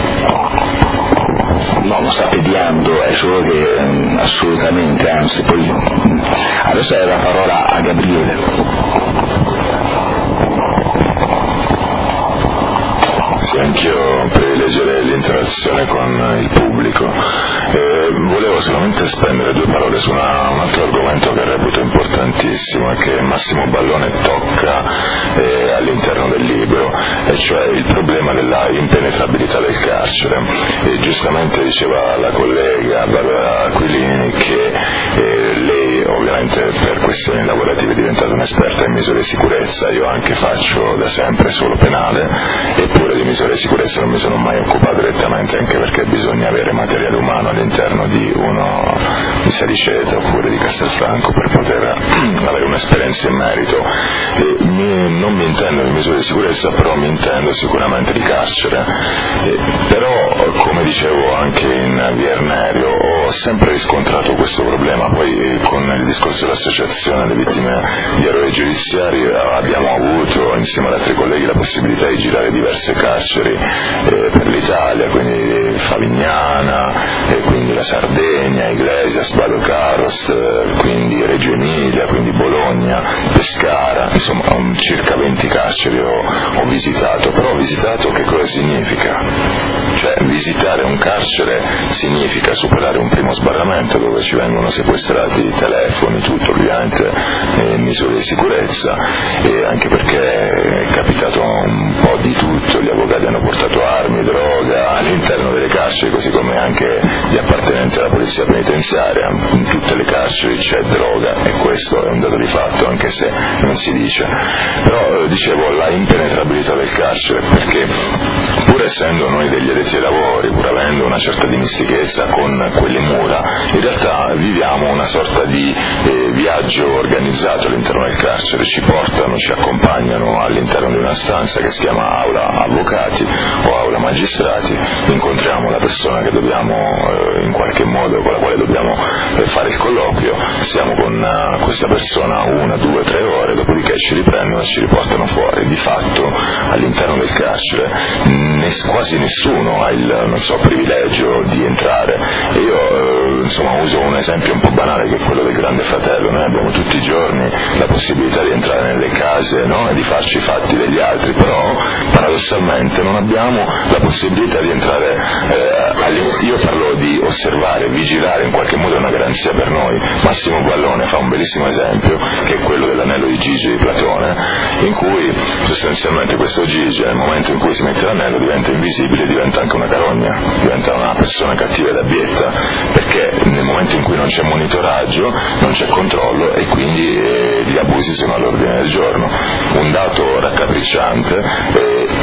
No, non sta pediando, è solo che assolutamente, anzi, poi adesso è la parola a Gabriele. Sì, anch'io privilegierei l'interazione con il pubblico. Volevo solamente spendere due parole su un altro argomento che reputo importantissimo e che Massimo Ballone tocca all'interno del libro, e cioè il problema della impenetrabilità del carcere. E giustamente diceva la collega Barbara Aquilini che lei ovviamente per questioni lavorative è diventata un'esperta in misure di sicurezza. Io anche faccio da sempre solo penale, eppure di misure di sicurezza non mi sono mai occupato direttamente, anche perché bisogna avere materiale umano all'interno di uno di Saliceta oppure di Castelfranco per poter avere un'esperienza in merito. Non mi intendo di misure di sicurezza, però mi intendo sicuramente di carcere. Però, come dicevo anche in Viernerio, ho sempre riscontrato questo problema. Poi con il discorso dell'associazione delle vittime di errori giudiziari abbiamo avuto insieme ad altri colleghi la possibilità di girare diverse carceri per l'Italia, quindi Favignana, quindi la Sardegna, Iglesias, Badocaros, quindi Reggio Emilia, quindi Bologna, Pescara, insomma circa 20 carceri ho visitato. Però ho visitato che cosa significa? Cioè visitare un carcere significa superare un primo sbarramento dove ci vengono sequestrati i telefoni, tutto ovviamente misure di sicurezza, e anche perché è capitato un po' di tutto, gli avvocati hanno portato armi, droga all'interno delle carceri, così come anche gli appartenenti alla polizia penitenziaria. In tutte le carceri c'è droga, e questo è un dato di fatto anche se non si dice. Però dicevo la impenetrabilità del carcere, perché pur essendo noi degli addetti ai lavori, pur avendo una certa dimestichezza con quelle mura, in realtà viviamo una sorta di viaggio organizzato all'interno del carcere. Ci portano, ci accompagnano all'interno di una stanza che si chiama aula avvocati o aula magistrati, incontriamo la persona che dobbiamo in qualche modo, con la quale dobbiamo fare il colloquio, siamo con questa persona 1, 2, 3 ore, dopodiché ci riprendono e ci riportano fuori. Di fatto all'interno del carcere quasi nessuno ha il privilegio di entrare, e io uso un esempio un po' banale che è quello del Grande Fratello. Noi abbiamo tutti i giorni la possibilità di entrare nelle case, no? E di farci i fatti degli altri, però paradossalmente non abbiamo la possibilità di entrare io parlo di osservare, vigilare, in qualche modo è una garanzia per noi. Massimo Ballone fa un bellissimo esempio, che è quello dell'anello di Gigi di Platone, in cui sostanzialmente questo Gigi nel momento in cui si mette l'anello diventa invisibile, diventa anche una carogna, diventa una persona cattiva ed abbietta, perché nel momento in cui non c'è monitoraggio, non c'è controllo, e quindi gli abusi sono all'ordine del giorno. Un dato raccapricciante,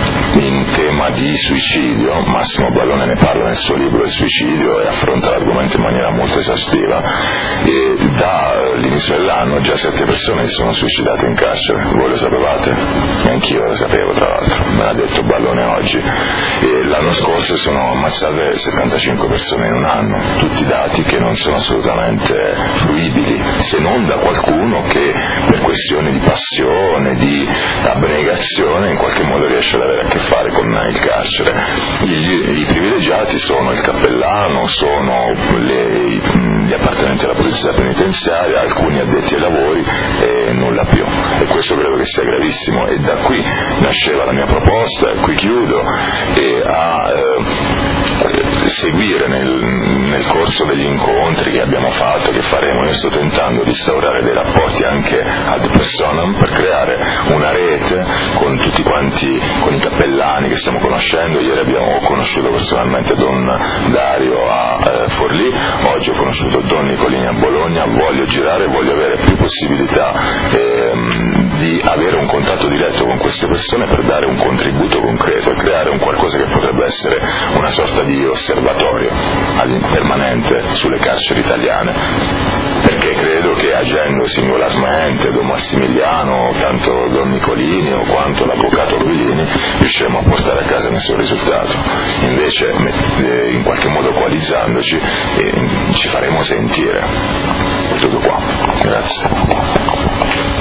in tema di suicidio. Massimo Ballone ne parla nel suo libro Il suicidio e affronta l'argomento in maniera molto esaustiva, e dall'inizio dell'anno già 7 persone si sono suicidate in carcere. Voi lo sapevate? Anch'io lo sapevo, tra l'altro, me l'ha detto Ballone oggi. E l'anno scorso sono ammazzate 75 persone in un anno, tutti dati che non sono assolutamente fruibili, se non da qualcuno che per questioni di passione, di abnegazione, in qualche modo riesce ad avere a che fare con il carcere. I privilegiati sono il cappellano, sono gli appartenenti alla polizia penitenziaria, alcuni addetti ai lavori e nulla più, e questo credo che sia gravissimo, e da qui nasceva la mia proposta, e qui chiudo, e a seguire nel corso degli incontri che abbiamo fatto, che faremo. Io sto tentando di instaurare dei rapporti anche ad personam per creare una rete con tutti quanti, con i cappellani che stiamo conoscendo. Ieri abbiamo conosciuto personalmente Don Dario a Forlì, oggi ho conosciuto Don Nicolini a Bologna. Voglio girare, voglio avere più possibilità di avere un contatto diretto con queste persone per dare un contributo concreto e creare un qualcosa che potrebbe essere una sorta di osservatorio permanente sulle carceri italiane, perché credo che agendo singolarmente Don Massimiliano, tanto Don Nicolini o quanto l'avvocato Rubilini, riusciremo a portare a casa nessun risultato. Invece in qualche modo coalizzandoci ci faremo sentire. Tutto qua, grazie.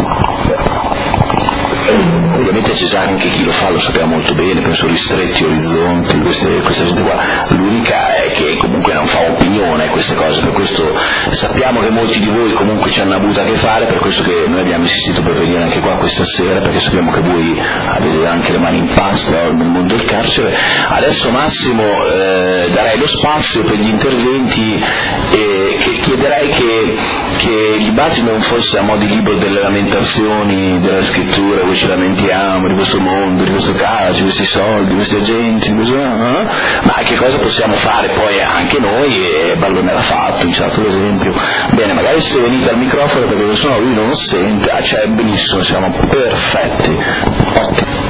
Ovviamente c'è già anche chi lo fa, lo sappiamo molto bene, penso Ristretti, Orizzonti, questa gente qua. L'unica è che comunque non fa opinione queste cose, per questo sappiamo che molti di voi comunque ci hanno avuto a che fare, per questo che noi abbiamo insistito per venire anche qua questa sera, perché sappiamo che voi avete anche le mani in pasta nel mondo del carcere. Adesso Massimo darei lo spazio per gli interventi, e chiederei che il dibattito non fosse a mo' di libro delle lamentazioni, della scrittura, voi ci lamentiamo di questo mondo, di questo carcere, di questi soldi, di questi agenti, ma che cosa possiamo fare poi anche noi, e Ballone l'ha fatto, in certo l'esempio. Bene, magari se venite al microfono, perché sennò lui non lo sente, cioè benissimo, siamo perfetti, ottimo.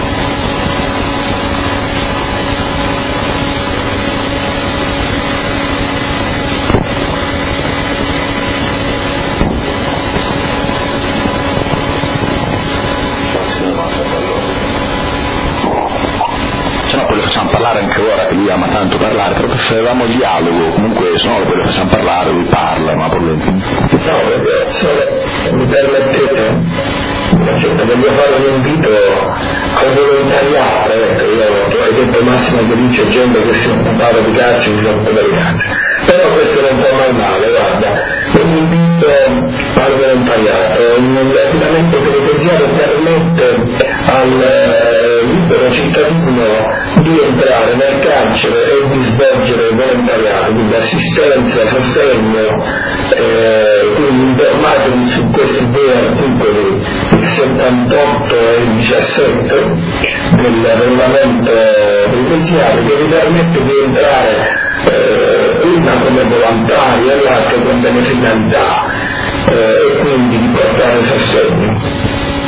Facciamo parlare anche ora, che lui ama tanto parlare, però preferivamo il dialogo, comunque se no poi lo facciamo parlare, lui parla, ma problemi. No, se mi permettete, voglio fare un invito al volontariato. Tu hai detto Massimo che dice gente che si occupava di carceri, si occupa di carceri, però questo non fa mai male, guarda, un invito al volontariato. L'ordinamento penitenziario permette al libero cittadino di entrare nel carcere e di svolgere volontariato, quindi assistenza, sostegno, quindi informatevi su questi due articoli, il 78 e il 17 del regolamento penitenziario, che vi permette di entrare una come volontario e l'altro con delle finalità, e quindi di portare sostegno.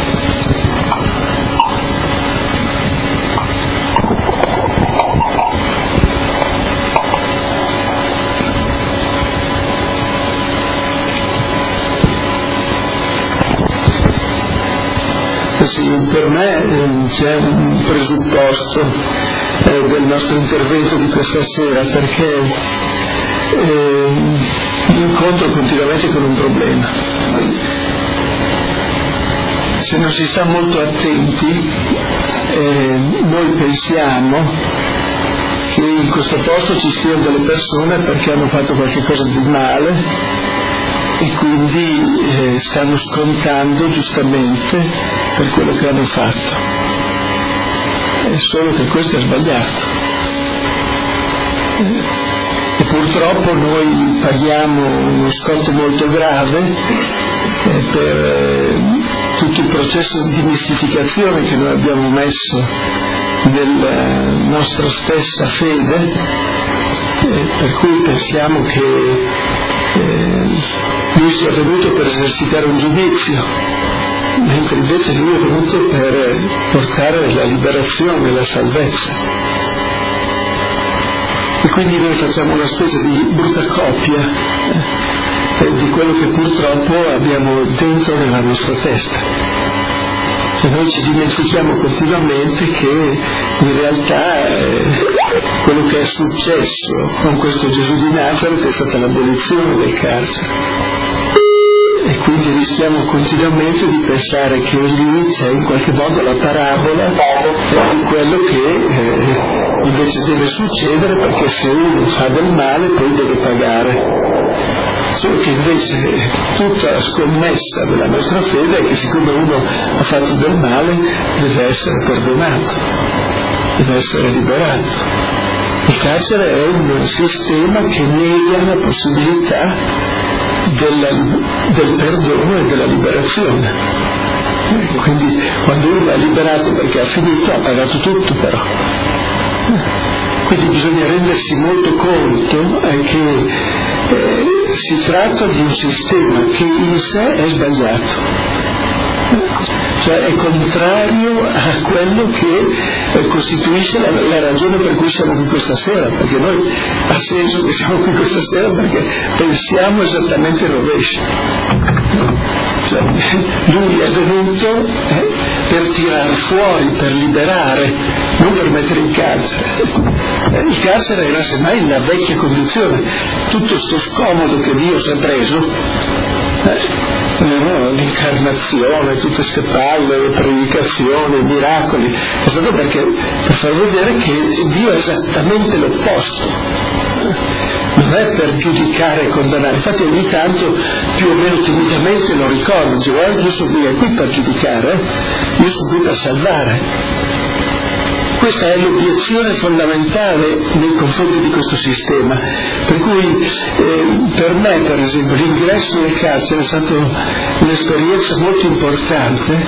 Sì, per me c'è un presupposto del nostro intervento di questa sera, perché mi incontro continuamente con un problema. Se non si sta molto attenti, noi pensiamo che in questo posto ci siano delle persone perché hanno fatto qualche cosa di male, e quindi stanno scontando giustamente per quello che hanno fatto. È solo che questo è sbagliato. E purtroppo noi paghiamo uno scotto molto grave per tutto il processo di mistificazione che noi abbiamo messo nella nostra stessa fede, per cui pensiamo che lui sia venuto per esercitare un giudizio, mentre invece lui è venuto per portare la liberazione, la salvezza. E quindi noi facciamo una specie di brutta copia di quello che purtroppo abbiamo dentro nella nostra testa. Cioè noi ci dimentichiamo continuamente che in realtà quello che è successo con questo Gesù di Nazaret è stata l'abolizione del carcere. E quindi rischiamo continuamente di pensare che lì c'è in qualche modo la parabola di quello che invece deve succedere, perché se uno fa del male poi deve pagare. Solo che invece tutta la scommessa della nostra fede è che siccome uno ha fatto del male deve essere perdonato, deve essere liberato. Il carcere è un sistema che nega la possibilità del perdono e della liberazione. Quindi quando uno è liberato perché ha finito, ha pagato tutto però. Quindi bisogna rendersi molto conto che si tratta di un sistema che in sé è sbagliato, cioè è contrario a quello che costituisce la ragione per cui siamo qui questa sera, perché noi ha senso che siamo qui questa sera perché pensiamo esattamente il rovescio. Cioè, lui è venuto per tirar fuori, per liberare, non per mettere in carcere. Il carcere era semmai la vecchia condizione, tutto sto scomodo che Dio si è preso, l'incarnazione, tutte queste palle, le predicazioni, i miracoli, è stato per far vedere che Dio è esattamente l'opposto. Non è per giudicare e condannare, infatti ogni tanto più o meno timidamente lo ricordo, dice guarda, io sono qui per giudicare, io sono qui per salvare. Questa è l'obiezione fondamentale nei confronti di questo sistema, per cui per me per esempio l'ingresso nel carcere è stata un'esperienza molto importante,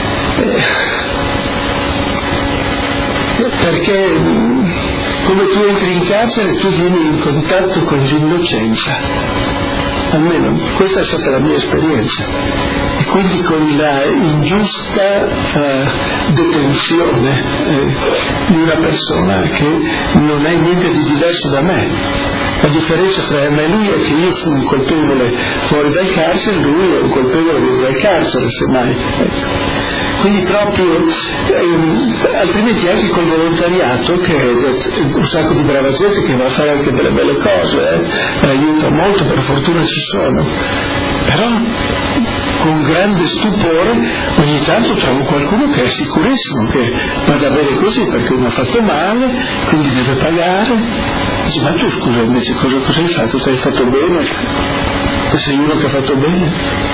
perché come tu entri in carcere tu vieni in contatto con l'innocenza, almeno questa è stata la mia esperienza, e quindi con la ingiusta detenzione di una persona che non è niente di diverso da me. La differenza tra me e lui è che io sono un colpevole fuori dal carcere, lui è un colpevole dentro dal carcere, semmai. Ecco. Quindi proprio, altrimenti anche col volontariato, che è un sacco di brava gente che va a fare anche delle belle cose, aiuta molto, per fortuna ci sono, però con grande stupore ogni tanto trovo qualcuno che è sicurissimo che vada bene così perché uno ha fatto male, quindi deve pagare. Dice, ma tu scusa invece cosa hai fatto? Ti hai fatto bene? Tu sei uno che ha fatto bene?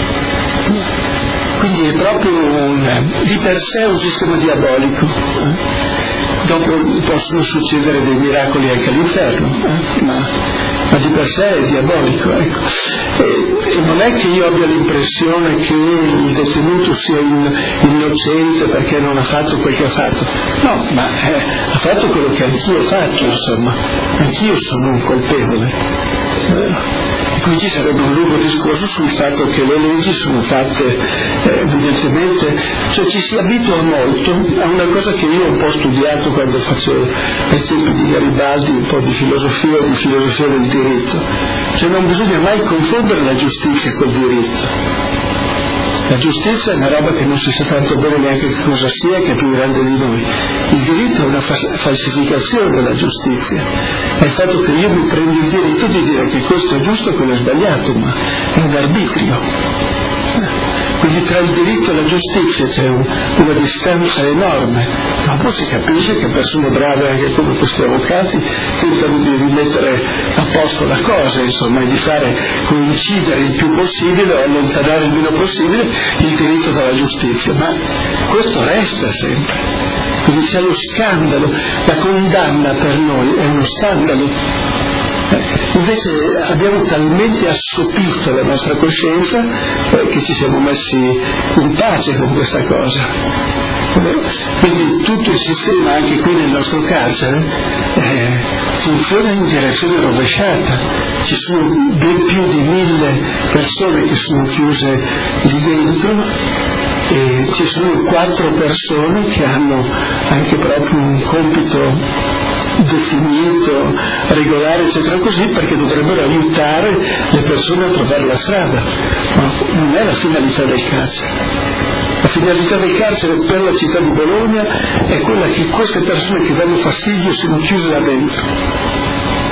Quindi è proprio di per sé un sistema diabolico. Dopo possono succedere dei miracoli anche all'interno, ma di per sé è diabolico, ecco. E non è che io abbia l'impressione che il detenuto sia innocente perché non ha fatto quel che ha fatto, no, ma ha fatto quello che anch'io faccio, insomma, anch'io sono un colpevole. Qui ci sarebbe un lungo discorso sul fatto che le leggi sono fatte evidentemente, cioè ci si abitua molto a una cosa che io ho un po' studiato quando facevo ai tempi di Garibaldi un po' di filosofia del diritto, cioè non bisogna mai confondere la giustizia col diritto. La giustizia è una roba che non si sa tanto bene neanche che cosa sia, che è più grande di noi. Il diritto è una falsificazione della giustizia. È il fatto che io mi prendo il diritto di dire che questo è giusto e quello è sbagliato, ma è un arbitrio. Quindi tra il diritto e la giustizia c'è una distanza enorme. Dopo si capisce che persone brave anche come questi avvocati tentano di rimettere a posto la cosa, insomma, e di fare coincidere il più possibile o allontanare il meno possibile il diritto dalla giustizia, ma questo resta sempre. Quindi c'è lo scandalo, la condanna per noi è uno scandalo. Invece abbiamo talmente assopito la nostra coscienza che ci siamo messi in pace con questa cosa. Quindi tutto il sistema, anche qui nel nostro carcere, funziona in direzione rovesciata. Ci sono ben più di 1000 persone che sono chiuse lì dentro e ci sono 4 persone che hanno anche proprio un compito definito, regolare, eccetera, così, perché dovrebbero aiutare le persone a trovare la strada, ma non è la finalità del carcere. La finalità del carcere per la città di Bologna è quella che queste persone che danno fastidio sono chiuse là dentro.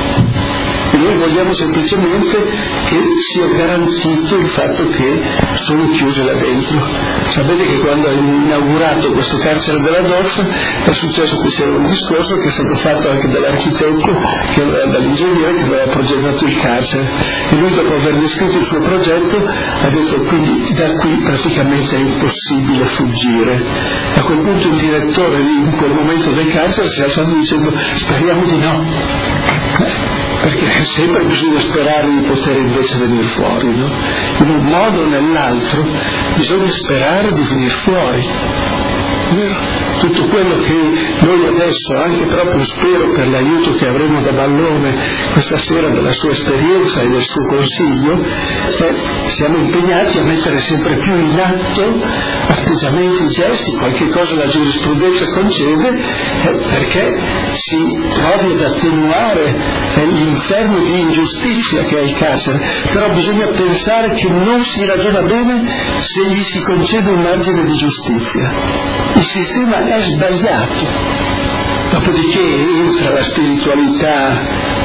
E noi vogliamo semplicemente che sia garantito il fatto che sono chiuse là dentro. Sapete che quando hanno inaugurato questo carcere della DOF è successo che c'era un discorso che è stato fatto anche dall'architetto, dall'ingegnere che aveva progettato il carcere, e lui, dopo aver descritto il suo progetto, ha detto: quindi da qui praticamente è impossibile fuggire. A quel punto il direttore lì, in quel momento del carcere, si è alzato dicendo: speriamo di no, perché sempre bisogna sperare di poter invece venire fuori, no? In un modo o nell'altro bisogna sperare di venire fuori. Tutto quello che noi adesso, anche proprio spero per l'aiuto che avremo da Ballone questa sera, della sua esperienza e del suo consiglio, siamo impegnati a mettere sempre più in atto atteggiamenti, gesti, qualche cosa la giurisprudenza concede, perché si provi ad attenuare l'inferno di ingiustizia che è il carcere. Però bisogna pensare che non si ragiona bene se gli si concede un margine di giustizia. Il sistema è sbagliato, dopodiché entra la spiritualità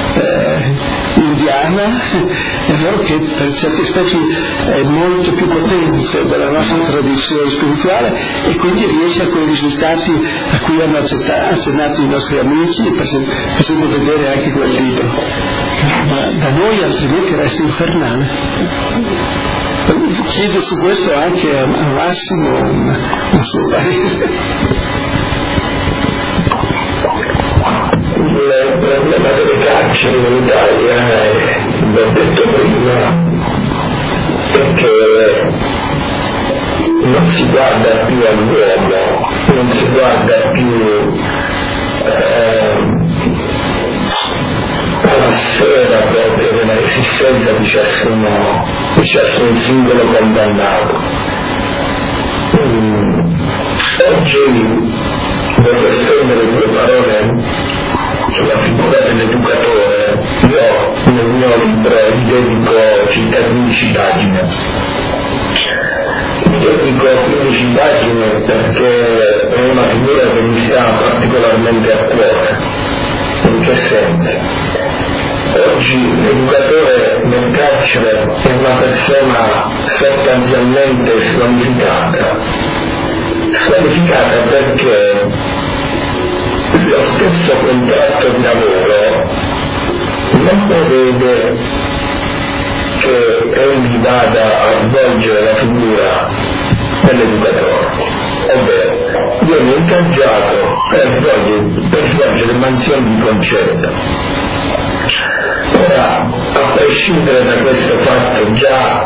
indiana, è vero che per certi aspetti è molto più potente della nostra tradizione spirituale e quindi riesce a quei risultati a cui hanno accennato i nostri amici, facendo vedere anche quel libro, ma da noi altrimenti resta infernale. Chiedo su questo anche a Massimo un suo parere. Il problema delle carceri in Italia, l'ho detto prima, è che non si guarda più all'uomo, non si guarda più alla sfera proprio della esistenza di ciascun singolo condannato. Oggi vorrei spendere 2 parole sulla figura dell'educatore. Io nel mio libro dedico cittadini cittadine. Dedico 15 pagine perché è una figura che mi sta particolarmente a cuore. In che senso? Oggi l'educatore nel carcere è una persona sostanzialmente squalificata perché lo stesso contratto di lavoro non prevede che egli vada a svolgere la figura dell'educatore, ovvero viene ingaggiato per svolgere mansioni di concerto. Ora, a prescindere da questo fatto già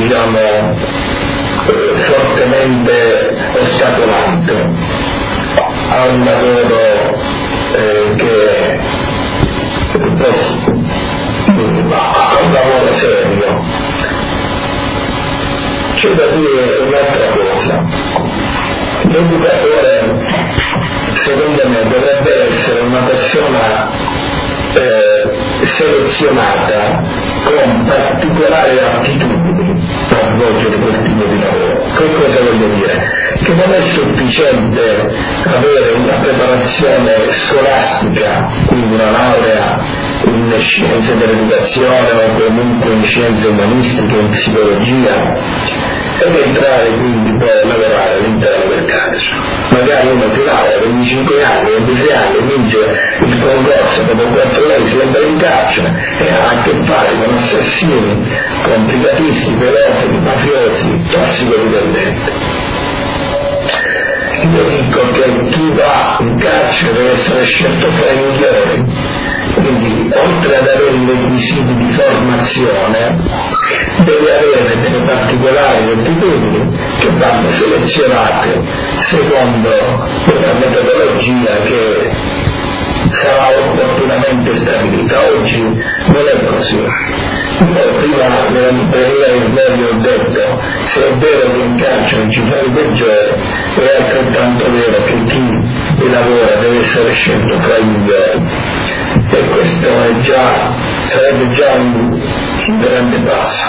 fortemente ostacolante a un lavoro che a un lavoro serio, c'è da dire un'altra cosa. L'educatore, secondo me, dovrebbe essere una persona selezionata con particolari attitudini per svolgere quel tipo di lavoro. Che cosa voglio dire? Che non è sufficiente avere una preparazione scolastica, quindi una laurea in scienze dell'educazione o comunque in scienze umanistiche, in psicologia, ed entrare quindi poi a lavorare all'interno del carcere. Magari uno si laurea a 25 anni, 26 anni, vince il concorso, dopo 4 mesi entra in carcere e ha a che fare con assassini, con privatisti, pedofili, mafiosi, tossicodipendenti. Io dico che chi va in carcere deve essere scelto tra i migliori. Quindi, oltre ad avere i requisiti di formazione, deve avere delle particolari attitudini che vanno selezionate secondo una metodologia che sarà opportunamente stabilita. Oggi non è così. Prima nella libreria Irnerio ho detto: se è vero che in carcere ci sono i peggiori, è altrettanto vero che chi lavora deve essere scelto fra i migliori, e questo sarebbe già un grande passo.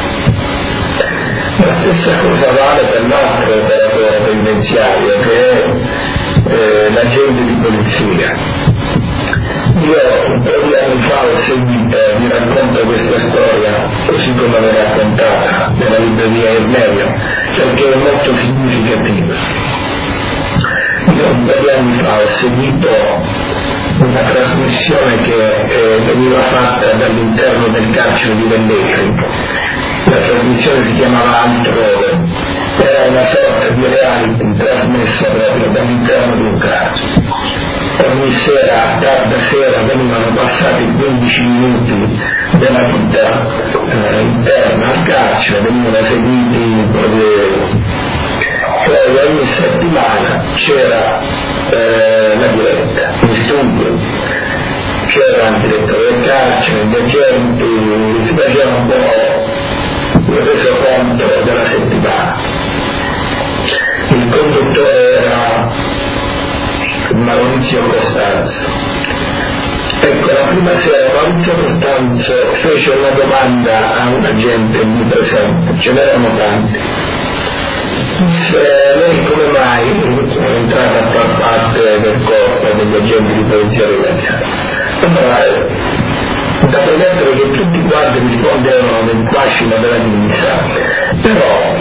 La stessa cosa vale per l'altro operatore penitenziario, che è l'agente di polizia. Io un po' di anni fa ho seguito, vi racconto questa storia così come l'ho raccontata nella libreria Irnerio, perché è molto significativa. Io un po' di anni fa ho seguito una trasmissione che veniva fatta dall'interno del carcere di Velletri. La trasmissione si chiamava Altrove, era una sorta di reality trasmessa proprio dall'interno di un carcere. Ogni sera, tarda sera, venivano passati 15 minuti della vita interna al carcere, venivano seguiti proprio. Poi ogni settimana c'era la diretta in studio, c'era il direttore del carcere, gli agenti, si faceva un po' il resoconto della settimana. Il conduttore era Maurizio Costanzo. Ecco, la prima sera Maurizio Costanzo fece una domanda a un agente lì presente, ce n'erano tanti: se lei come mai è entrata a far parte del corpo degli agenti di polizia ragazzi? Allora, da premettere che tutti quanti rispondevano del fascino della divisa, però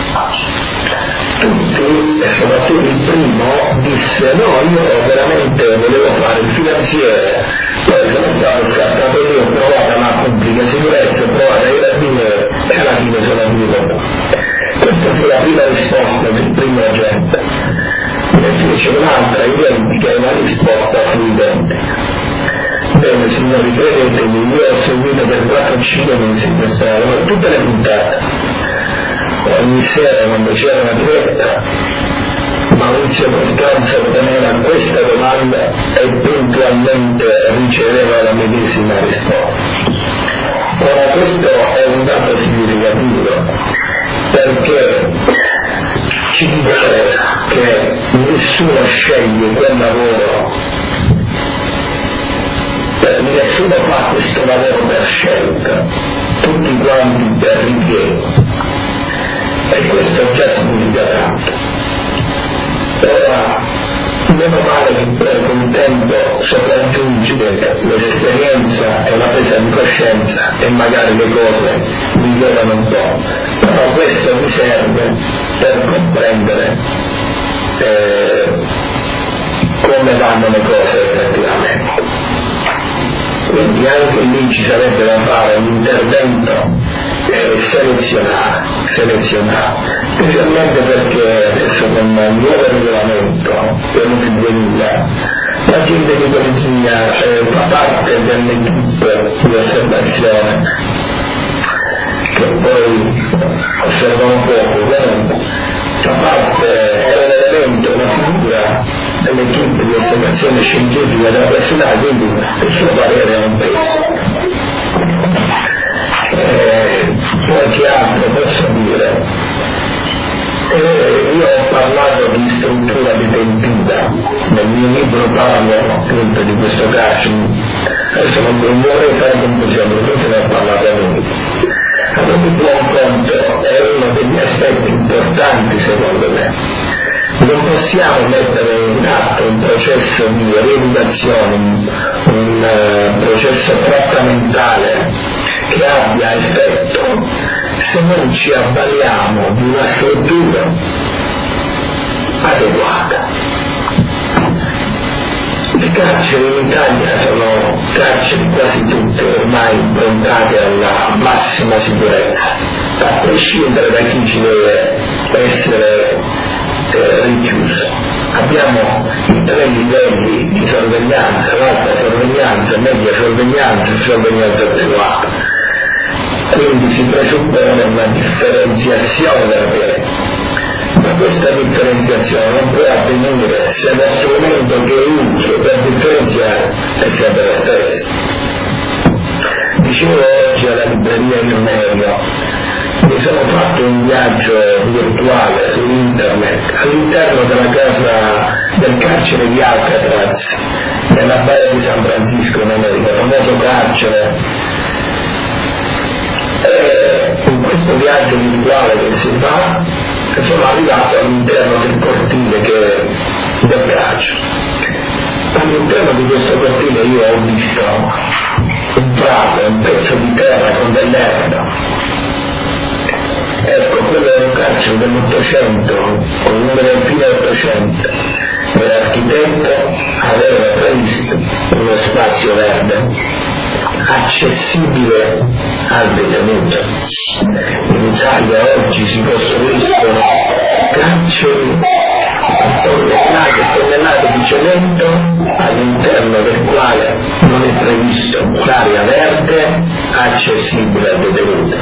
tutti, e soprattutto il primo, disse: no, io veramente volevo fare il finanziere, poi sono stato scartato io, ho provato la pubblica sicurezza, ho provato i carabinieri e alla fine sono venuto. Questa fu la prima risposta del primo agente. Ne fece un'altra identica e una risposta fu identica. Bene signori, credetemi, io ho seguito per 4-5 mesi questa tutte le puntate. Ogni sera quando c'era una diretta Maurizio Costanzo teneva questa domanda e puntualmente riceveva la medesima risposta. Ora questo è un dato significativo, perché ci dice che nessuno sceglie quel lavoro, nessuno fa questo lavoro per scelta, tutti quanti per ripiego, e questo già significa tanto. Ora, meno male che per un tempo sopraggiunge l'esperienza e la presa di coscienza e magari le cose migliorano un po', però questo mi serve per comprendere come vanno le cose effettivamente. Quindi anche lì ci sarebbe da fare un intervento selezionare, specialmente perché adesso con il nuovo regolamento quello del 2000 la gente di polizia fa parte dell'equipe di osservazione, che poi osservano poco, fa parte, è un elemento, una figura dell'equipe di osservazione scientifica della personalità, quindi il suo parere è un peso. Qualche altro posso dire? Io ho parlato di struttura detentiva, nel mio libro parlo appunto di questo carcere, adesso non vorrei fare confusione, non se ne ho parlato a lui. Ad ogni buon conto è uno degli aspetti importanti secondo me. Non possiamo mettere in atto un processo di rieducazione, un processo trattamentale che abbia effetto se non ci avvaliamo di una struttura adeguata. Le carceri in Italia sono carceri quasi tutte ormai improntate alla massima sicurezza, a prescindere da chi ci deve essere rinchiuso. Abbiamo i 3 livelli di sorveglianza, l'alta sorveglianza, media sorveglianza e sorveglianza attenuata. Quindi si presuppone una differenziazione della pena. Ma questa differenziazione non può avvenire se lo strumento che uso per differenziare è sempre lo stesso. Dicevo oggi alla libreria Irnerio, mi sono fatto un viaggio virtuale su internet all'interno della casa del carcere di Alcatraz, nella baia di San Francisco in America, famoso carcere. In questo viaggio virtuale che si fa, sono arrivato all'interno del cortile del carcere. All'interno di questo cortile io ho visto un prato, un pezzo di terra con dell'erba. Ecco, quello era un carcere dell'800, o del fine 800. L'architetto aveva previsto uno spazio verde accessibile al detenuto. In Italia oggi si costruiscono carceri tonnellate di cemento all'interno del quale non è previsto un'area verde accessibile al detenuto.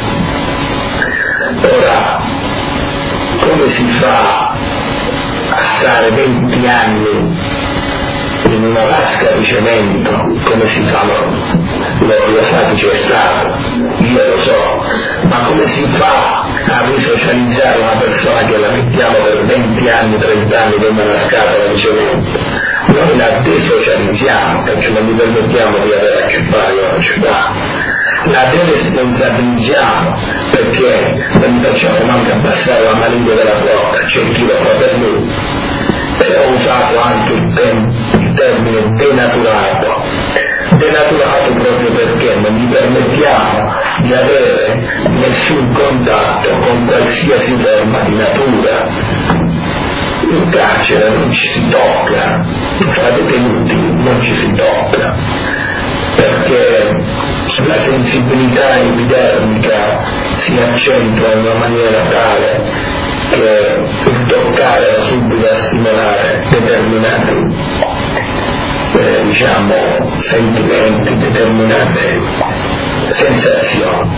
Ora, come si fa a stare 20 anni in una vasca di cemento? Come si fa? Lo sa chi c'è stato, io lo so, ma come si fa a risocializzare una persona che la mettiamo per 20 anni, 30 anni dentro una scatola di cemento? Noi la desocializziamo perché non gli permettiamo di avere a che fare con la città, la deresponsabilizziamo perché non gli facciamo manco abbassare la maniglia della porta, c'è chi lo fa per lui. E ho usato anche il termine denaturato proprio perché non gli permettiamo di avere nessun contatto con qualsiasi forma di natura. In carcere non ci si tocca, fra detenuti non ci si tocca, perché la sensibilità epidermica si accentua in una maniera tale che il toccare va subito a stimolare determinati sentimenti, determinate sensazioni.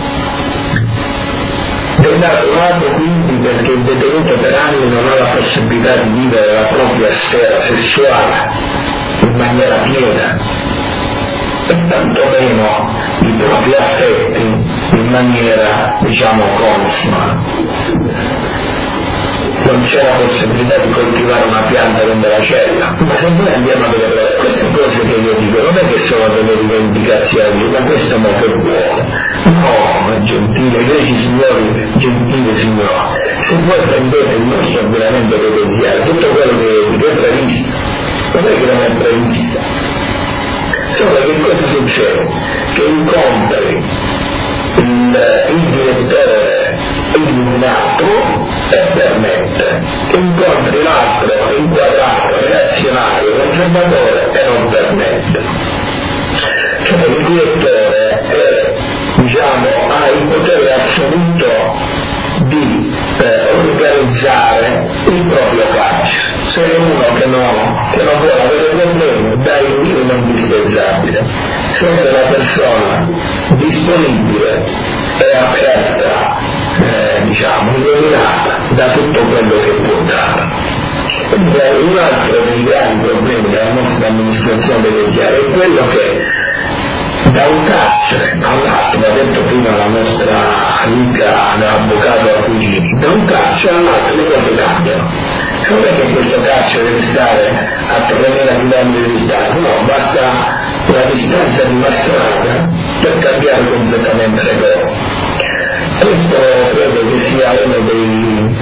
Denaturato quindi perché il detenuto per anni non ha la possibilità di vivere la propria sfera sessuale in maniera piena e tantomeno i propri affetti in maniera consona. Non c'è la possibilità di coltivare una pianta dentro la cella, ma se noi andiamo a vedere queste cose che io dico non è che sono delle rivendicazioni, ma questo mo che vuole. No, gentili signori, gentili signori, se voi prendete il nostro abbinamento penitenziario, tutto quello che è previsto, non è che non è previsto. Solo che cosa succede? Che incontri il direttore illuminato e permette, incontri l'altro inquadrato, reazionario, conservatore e non permette. Cioè il direttore ha il potere assoluto di organizzare il proprio carcere. Se è uno che non vuole avere problemi, dai il non indispensabile. Se è una persona disponibile e aperta, illuminata da tutto quello che può dare. Un altro dei grandi problemi della nostra amministrazione penitenziaria è quello che da un carcere all'altro, l'ha detto prima la nostra amica l'avvocato Acquigini, da un carcere all'altro le cose cambiano. Non è che questo carcere deve stare a 3.000 km di distanza, no, basta la distanza di una strada per cambiare completamente le cose. Questo credo che sia uno dei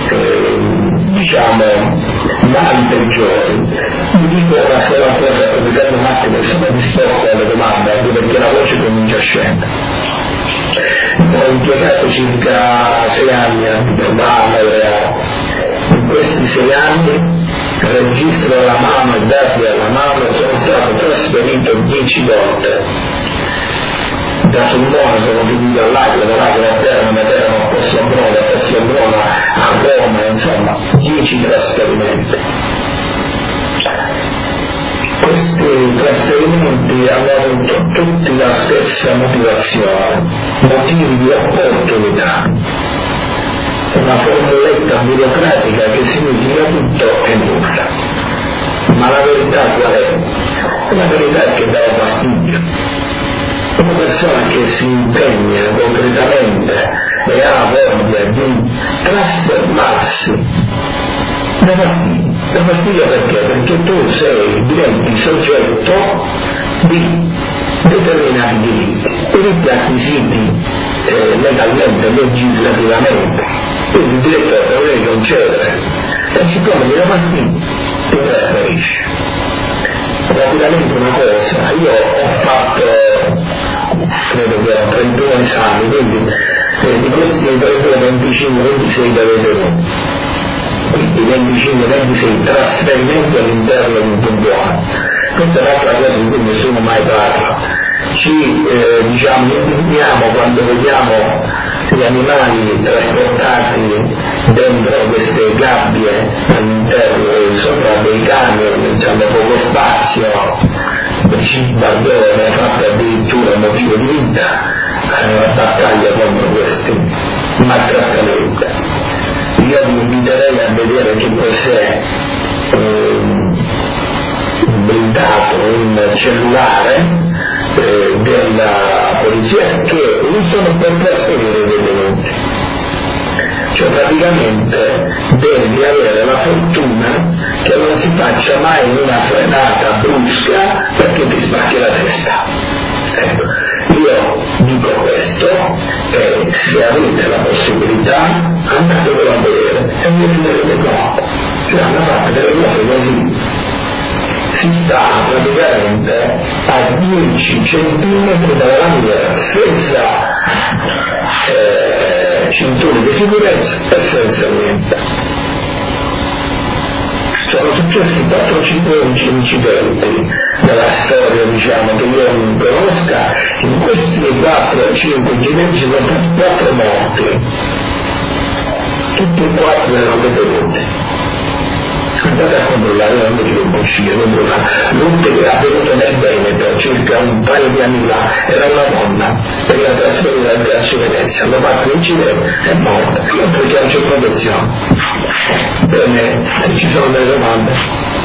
mali peggiori. Vi dico una sola cosa, vedete un attimo che sono disposto alle domande, anche perché la voce comincia a scendere. Ho impiegato circa 6 anni per laureare. In questi 6 anni registro alla mano e dati alla mano sono stato trasferito 10 volte. Da Sulmone sono venuto all'Aquila, a Teramo, a Pozzobrona, a Roma, insomma, 10 trasferimenti. Questi trasferimenti hanno avuto tutti la stessa motivazione, motivi di opportunità. Una formuletta burocratica che significa tutto e nulla. Ma la verità qual è? La verità è che dà fastidio. Una persona che si impegna concretamente e ha voglia di trasformarsi dà fastidio perché? Perché tu diventi soggetto di determinati diritti acquisiti legalmente, legislativamente, quindi il direttore deve concedere e siccome mi dà fastidio ti trasferisci. Rapidamente una cosa, io ho fatto credo che erano 31 esami, quindi di questi 32, 25, 26 da detenuti, quindi 25, 26 trasferimenti all'interno di un puntuale. Questa è un'altra cosa di cui nessuno mai parla. Ci indigniamo quando vediamo gli animali trasportati dentro queste gabbie all'interno sopra dei camion, hanno poco spazio, il barbone ha fatto addirittura motivo di vita una battaglia contro questi maltrattamenti. Io vi inviterei a vedere che cos'è blindato un cellulare della polizia che usano per trasferire dei detenuti. Cioè praticamente devi avere la fortuna che non si faccia mai una frenata brusca perché ti spacchi la testa. Ecco, io dico questo e se avete la possibilità andatevelo a vedere e vi renderete conto. Cioè hanno fatto delle cose così. Si sta praticamente a 10 centimetri dalla lamiera senza cinture di sicurezza e senza niente. Sono successi 4-5 incidenti nella storia che io conosca, in questi 4-5 incidenti ci sono stati 4 morti, tutti e 4 erano detenuti. Andate a controllare la notte che uscire, l'ultima che è avvenuta nel Veneto circa un paio di anni fa, era una donna che era trasferita dal carcere Venezia, hanno fatto l'incidente, è morta, non perché non c'è protezione. Bene, se ci sono delle domande.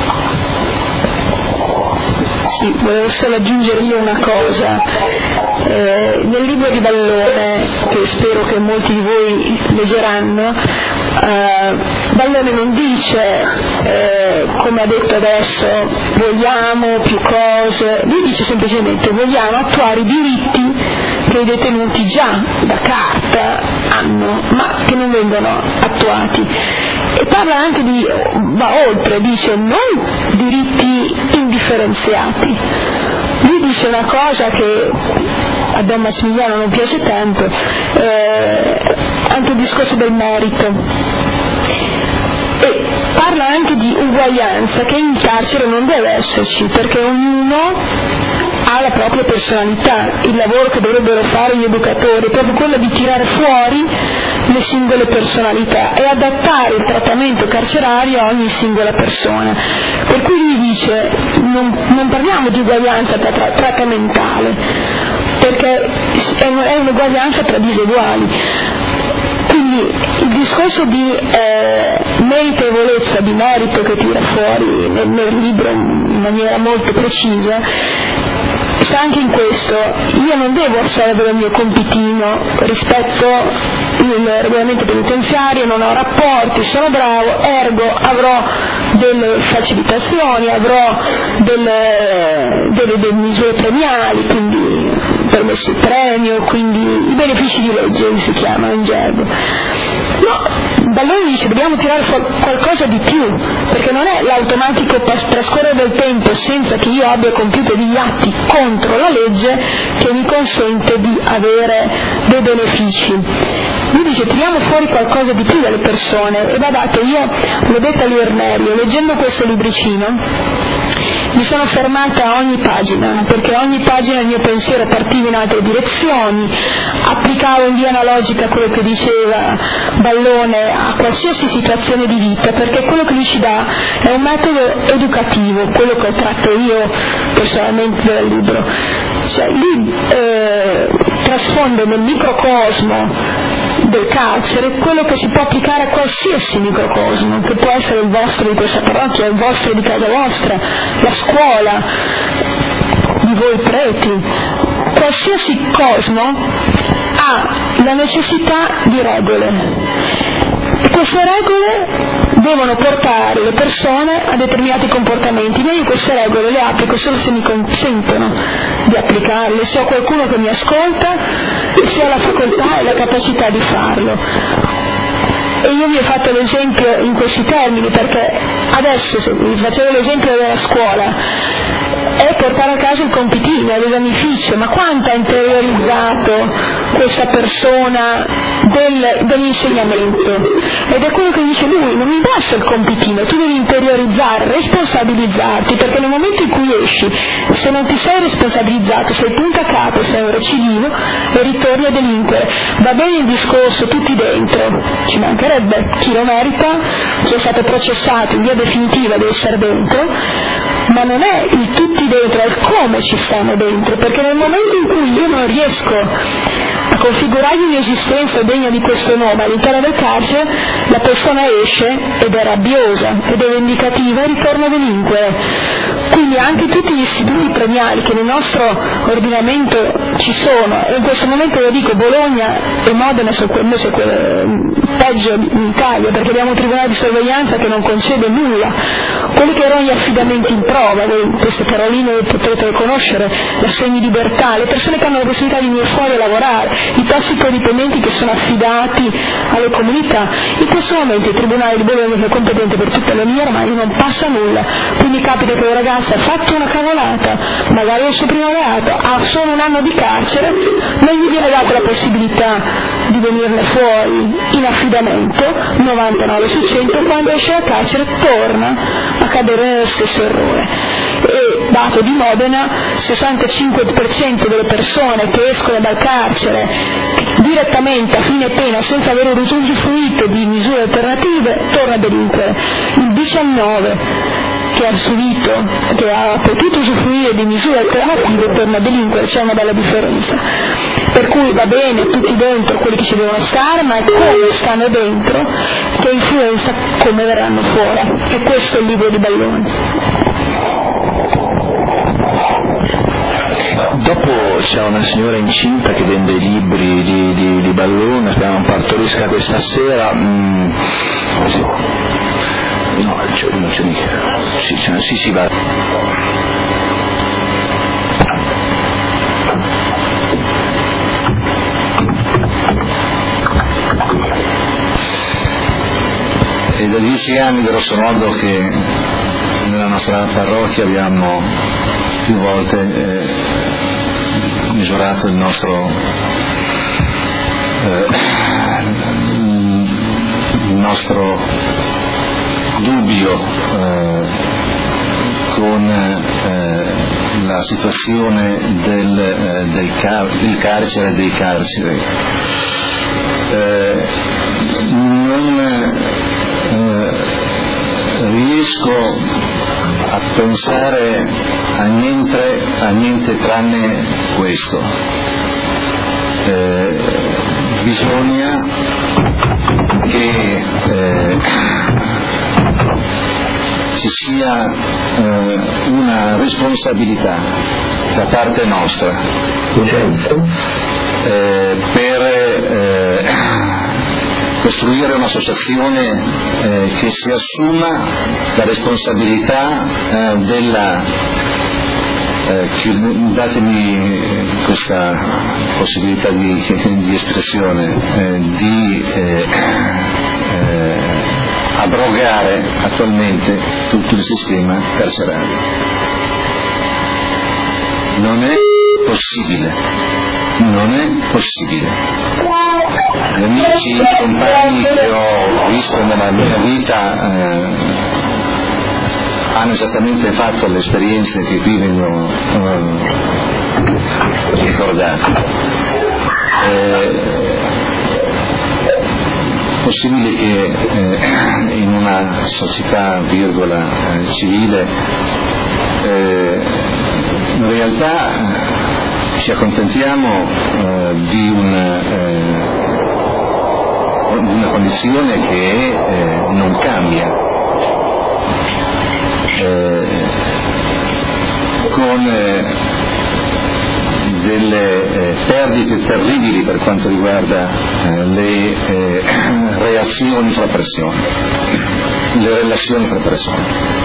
Sì, volevo solo aggiungere io una cosa. Nel libro di Ballone, che spero che molti di voi leggeranno, Ballone non dice, come ha detto adesso, vogliamo più cose, lui dice semplicemente vogliamo attuare i diritti che i detenuti già da carta hanno, ma che non vengono attuati. E parla anche va oltre, dice non diritti indifferenziati. Lui dice una cosa che a Don Massimiliano non piace tanto, anche il discorso del merito, e parla anche di uguaglianza che in carcere non deve esserci, perché ognuno ha la propria personalità. Il lavoro che dovrebbero fare gli educatori è proprio quello di tirare fuori le singole personalità e adattare il trattamento carcerario a ogni singola persona. Per cui lui dice non parliamo di uguaglianza trattamentale, perché è un'uguaglianza tra diseguali. Quindi il discorso di meritevolezza, di merito che tira fuori nel libro in maniera molto precisa, sta anche in questo. Io non devo assolvere il mio compitino rispetto il regolamento penitenziario, non ho rapporti, sono bravo, ergo avrò delle facilitazioni, avrò delle misure premiali, quindi permessi premio, quindi i benefici di legge si chiamano in gergo. No, Ballone dice dobbiamo tirare qualcosa di più, perché non è l'automatico trascorrere del tempo senza che io abbia compiuto degli atti contro la legge che mi consente di avere dei benefici. Lui dice tiriamo fuori qualcosa di più dalle persone, e guardate, io l'ho detto a Liernerio, leggendo questo libricino mi sono fermata a ogni pagina, perché ogni pagina il mio pensiero partiva in altre direzioni, applicavo in via analogica quello che diceva Ballone a qualsiasi situazione di vita, perché quello che lui ci dà è un metodo educativo, quello che ho tratto io personalmente dal libro. Cioè lui trasfonde nel microcosmo del carcere, quello che si può applicare a qualsiasi microcosmo, che può essere il vostro di questa parrocchia, il vostro di casa vostra, la scuola, di voi preti. Qualsiasi cosmo ha la necessità di regole, e queste regole devono portare le persone a determinati comportamenti. Io queste regole le applico solo se mi consentono di applicarle, se ho qualcuno che mi ascolta e se ho la facoltà e la capacità di farlo. E io vi ho fatto l'esempio in questi termini perché adesso, se vi facevo l'esempio della scuola, è portare a casa il compitino, l'esamificio, ma quanto ha interiorizzato questa persona dell'insegnamento? Ed è quello che dice lui: non mi basta il compitino, tu devi interiorizzare, responsabilizzarti, perché nel momento in cui esci, se non ti sei responsabilizzato, sei punto a capo, sei un recidivo e ritorni a delinquere. Va bene il discorso tutti dentro, ci mancherebbe, chi lo merita, chi è stato processato in via definitiva deve essere dentro, ma non è il tutti dentro, è il come ci stanno dentro, perché nel momento in cui io non riesco a configurargli un'esistenza degna di questo nome all'interno del carcere, la persona esce ed è rabbiosa ed è vendicativa e ritorna a delinquere. Quindi anche tutti gli istituti premiali che nel nostro ordinamento ci sono, e in questo momento lo dico, Bologna e Modena sono peggio in Italia, perché abbiamo un tribunale di sorveglianza che non concede nulla. Quelli che erano gli affidamenti in prova, queste paroline potrete conoscere, la semilibertà, le persone che hanno la possibilità di venire fuori a lavorare, i tossicodipendenti che sono affidati alle comunità. In questo momento il tribunale di Bologna, che è competente per tutte le mie, ormai non passa nulla. Quindi capita che un ragazzo ha fatto una cavolata, magari il suo primo reato, ha solo un anno di carcere, non gli viene data la possibilità di venirne fuori in affidamento, 99 su 100, quando esce dal carcere torna a cadere nello stesso errore. E dato di Modena, 65% delle persone che escono dal carcere direttamente a fine pena senza aver usufruito di misure alternative torna a delinquere. Il 19% che ha potuto usufruire di misure alternative torna a delinquere, c'è una bella differenza. Per cui va bene tutti dentro quelli che ci devono stare, ma è come stanno dentro che influenza come verranno fuori, e questo è il libro di Ballone. Dopo c'è una signora incinta che vende i libri di Ballone, speriamo partorisca questa sera. No, non c'è mica. Sì, va. È da 10 anni grosso modo che nella nostra parrocchia abbiamo più volte misurato il nostro dubbio con la situazione del carcere e dei carceri. Non riesco a pensare a niente tranne questo. Bisogna che ci sia una responsabilità da parte nostra per costruire un'associazione che si assuma la responsabilità datemi questa possibilità di espressione, di abrogare attualmente tutto il sistema carcerario. Non è possibile. Gli amici, i compagni che ho visto nella mia vita hanno esattamente fatto le esperienze che qui vengono ricordate. È possibile che in una società civile in realtà ci accontentiamo di una condizione che non cambia, con delle perdite terribili per quanto riguarda le reazioni fra persone, le relazioni fra persone.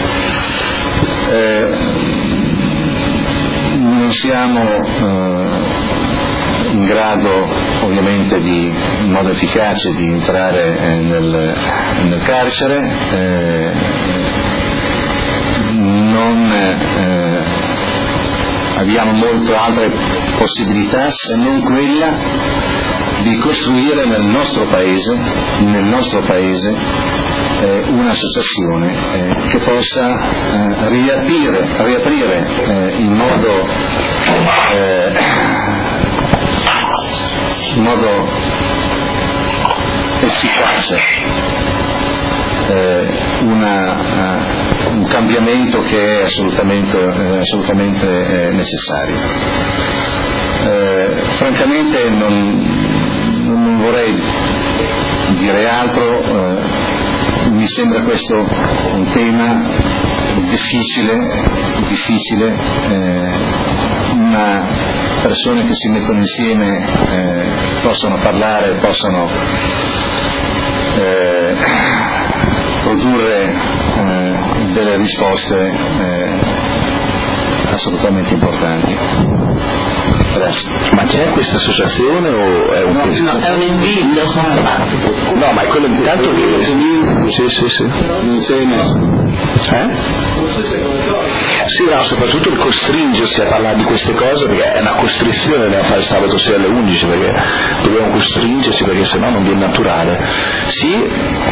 Non siamo in grado ovviamente in modo efficace di entrare nel carcere, non abbiamo molte altre possibilità se non quella di costruire nel nostro paese un'associazione che possa riaprire in modo efficace un cambiamento che è assolutamente necessario. Francamente non vorrei dire altro, mi sembra questo un tema difficile, persone che si mettono insieme possono parlare, possono produrre delle risposte assolutamente importanti. Grazie. Ma c'è questa associazione o è un è un invito? No, ma è quello intanto che sì. Non c'è nessuno. Sì, no, soprattutto il costringersi a parlare di queste cose, perché è una costrizione da fare il sabato sera alle 11, perché dobbiamo costringersi, perché sennò non viene naturale. Sì.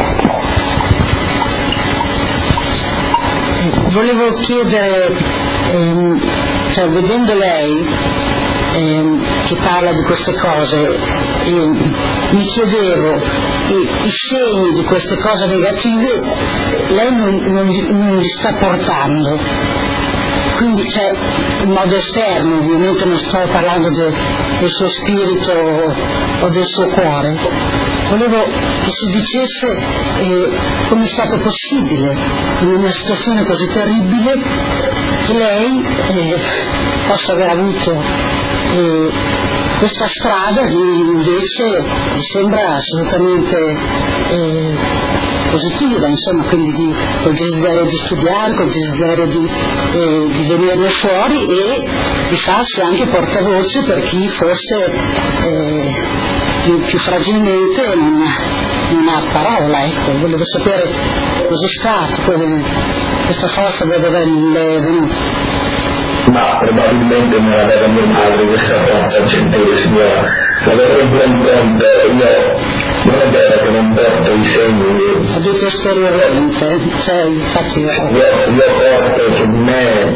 Volevo chiedere, vedendo lei che parla di queste cose, mi chiedevo, i segni di queste cose negative lei non li sta portando, quindi in modo esterno, ovviamente non sto parlando del suo spirito o del suo cuore. Volevo che si dicesse come è stato possibile in una situazione così terribile che lei possa aver avuto questa strada invece mi sembra assolutamente positiva, insomma, quindi col desiderio di studiare, col desiderio di venire fuori e di farsi anche portavoce per chi forse più fragilmente non ha parola, ecco. Volevo sapere cos'è stato, questa forza da dove le è venuta. Ma probabilmente non aveva mia madre questa forza gentile signora, l'aveva in buon conto. Io non è vero che non porto i segni, ho detto esteriormente, infatti io porto su di me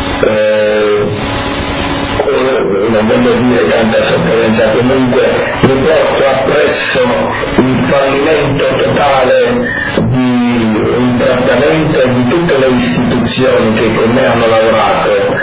non voglio dire tanta sofferenza, comunque mi porto appresso il fallimento totale di un trattamento di tutte le istituzioni che con me hanno lavorato.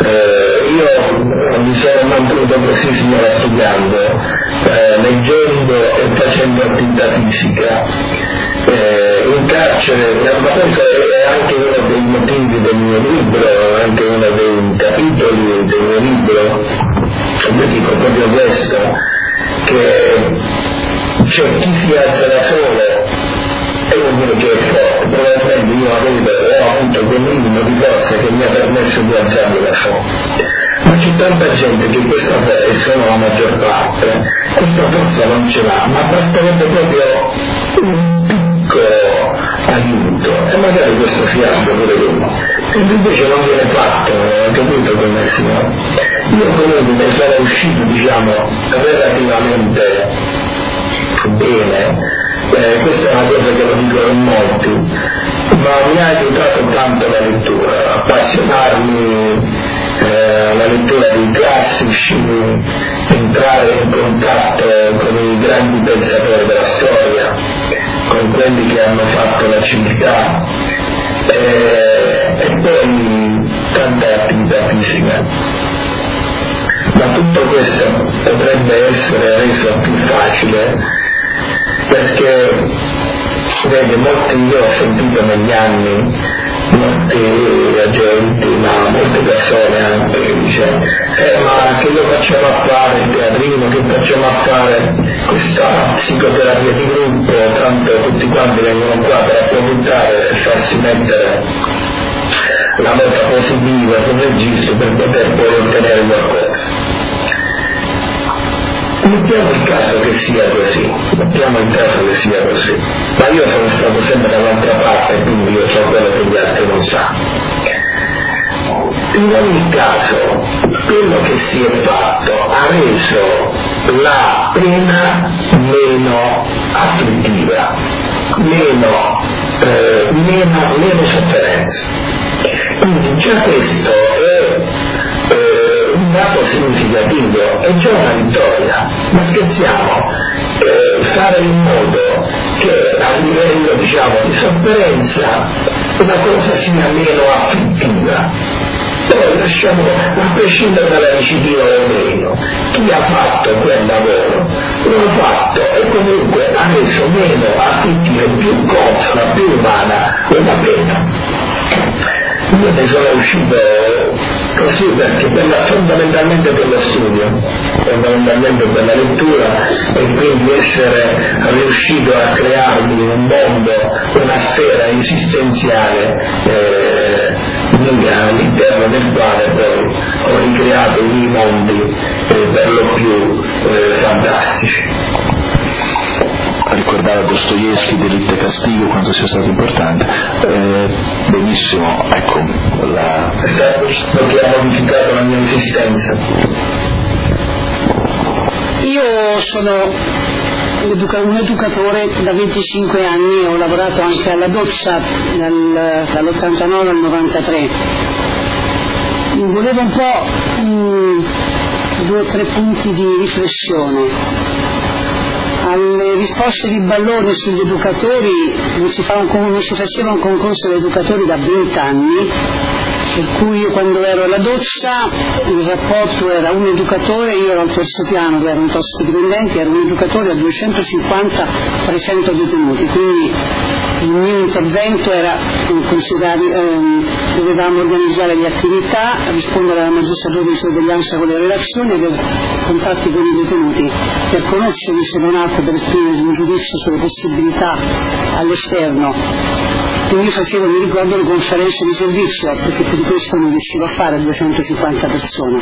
Io mi sono mantenuto così, signora, studiando, leggendo e facendo attività fisica. In carcere, ma questo è anche uno dei motivi del mio libro, anche uno dei capitoli del mio libro. Io dico proprio questo, che c'è chi si alza da solo e vuol dire che è forte. Probabilmente io ho avuto quel minimo di forza che mi ha permesso di alzarmi da solo. Ma c'è tanta gente che questa forza, e sono la maggior parte, questa forza non ce l'ha, ma basterebbe proprio un piccolo aiuto e magari questo si alza pure lui. E invece non viene fatto, capito come signore? Io comunque sono uscito, relativamente bene. Questa è una cosa che lo dicono in molti, ma mi ha aiutato tanto la lettura, appassionarmi alla lettura dei classici, entrare in contatto con i grandi pensatori della storia, con quelli che hanno fatto la civiltà, e poi tanta attività fisica. Ma tutto questo potrebbe essere reso più facile perché vede, io ho sentito negli anni molti agenti, ma molte persone anche che dicono ma che io facciamo a fare il teatrino, che facciamo a fare questa psicoterapia di gruppo, tanto tutti quanti vengono qua per approfittare e farsi mettere la nota positiva sul registro per poter poi ottenere qualcosa. Mettiamo il caso che sia così, ma io sono stato sempre dall'altra parte, quindi io so quello che gli altri non sanno. In ogni caso, quello che si è fatto ha reso la pena meno afflittiva, meno sofferenza. Quindi già questo è un dato significativo, è già una vittoria, ma scherziamo, fare in modo che a livello di sofferenza una cosa sia meno afflittiva. Poi lasciamo, a prescindere dalla recidiva o meno, chi ha fatto quel lavoro lo ha fatto e comunque ha reso meno afflittiva, più consona, più umana quella pena. Io ne sono uscito così perché fondamentalmente per lo studio, fondamentalmente per la lettura, e quindi essere riuscito a crearmi un mondo, una sfera esistenziale mia, all'interno del quale poi ho ricreato i mondi per lo più fantastici. Ricordava Dostoevskij, Delitto e Castigo, quanto sia stato importante. Benissimo, ecco è stato che ha modificato la mia esistenza. Io sono un educatore da 25 anni, ho lavorato anche alla doccia dall'89 al 93. Volevo un po' 2 o 3 punti di riflessione. Alle risposte di Ballone sugli educatori non si faceva un concorso di educatori da 20 anni, per cui io quando ero alla doccia il rapporto era un educatore, io ero al terzo piano dove erano tossicodipendenti, era un educatore a 250-300 detenuti, quindi il mio intervento era dovevamo organizzare le attività, rispondere alla magistratura di sorveglianza con le relazioni, avere contatti con i detenuti per conoscerli se non altro per esprimere un giudizio sulle possibilità all'esterno. Quindi io facevo, mi ricordo, le conferenze di servizio, perché per questo non riuscivo a fare 250 persone.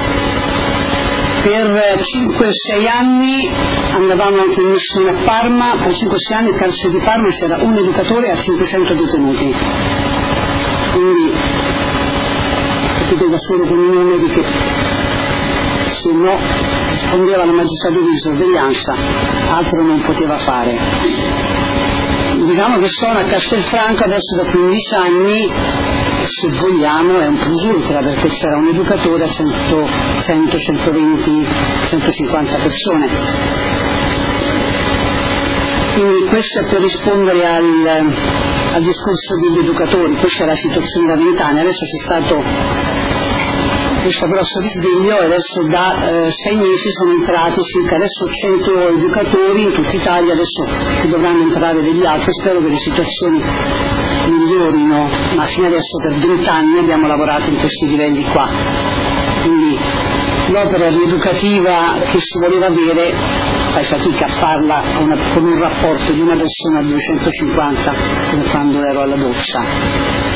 Per 5-6 anni andavamo anche in missione a Parma, per 5-6 anni il carcere di Parma c'era un educatore a 500 detenuti. Quindi capite da solo con i numeri che se no rispondeva alla magistratura di sorveglianza, altro non poteva fare. Diciamo che sono a Castelfranco adesso da 15 anni, se vogliamo è un plus ultra, perché c'era un educatore a 100, 120, 150 persone. Quindi questo è per rispondere al discorso degli educatori. Questa è la situazione da 20 anni, adesso c'è stato questo grosso risveglio e adesso da 6 mesi sono entrati circa adesso 100 educatori in tutta Italia, adesso dovranno entrare degli altri, spero che le situazioni migliorino, ma fino adesso per 20 anni abbiamo lavorato in questi livelli qua. Quindi l'opera rieducativa che si voleva avere fai fatica a farla con un rapporto di una persona a 250 come quando ero alla doccia.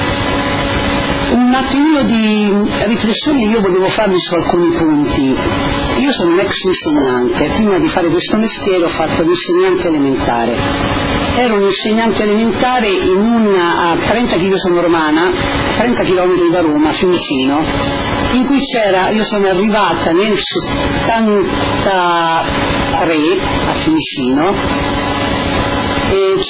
Un attimino di riflessione io volevo farvi su alcuni punti. Io sono un ex insegnante, prima di fare questo mestiere ho fatto l'insegnante elementare. Ero un insegnante elementare a 30 km, io sono romana, 30 km da Roma, Fiumicino, in cui io sono arrivata nel 73 a Fiumicino e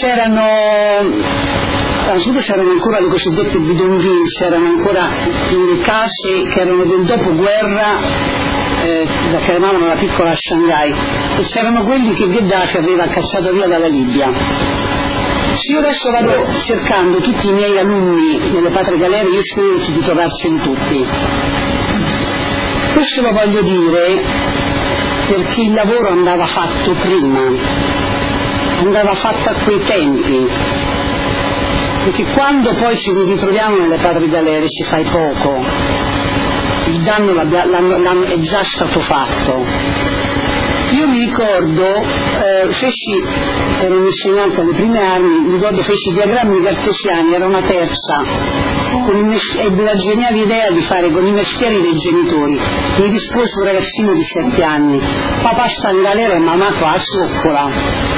c'erano ancora le cosiddette bidonville, c'erano ancora le case che erano del dopoguerra, che chiamavano la piccola Shanghai, e c'erano quelli che Gheddafi aveva cacciato via dalla Libia. Se io adesso vado cercando tutti i miei alunni nelle patrie galere, io spero di trovarceli tutti. Questo lo voglio dire perché il lavoro andava fatto prima. andava fatta a quei tempi, perché quando poi ci ritroviamo nelle Patrie Galere ci fai poco, il danno è già stato fatto. Io mi ricordo, ero un insegnante alle prime armi, mi ricordo feci diagrammi cartesiani, era una terza, ebbi la geniale idea di fare con i mestieri dei genitori. Mi rispose un ragazzino di 7 anni, papà sta in galera e mamma fa la zoccola.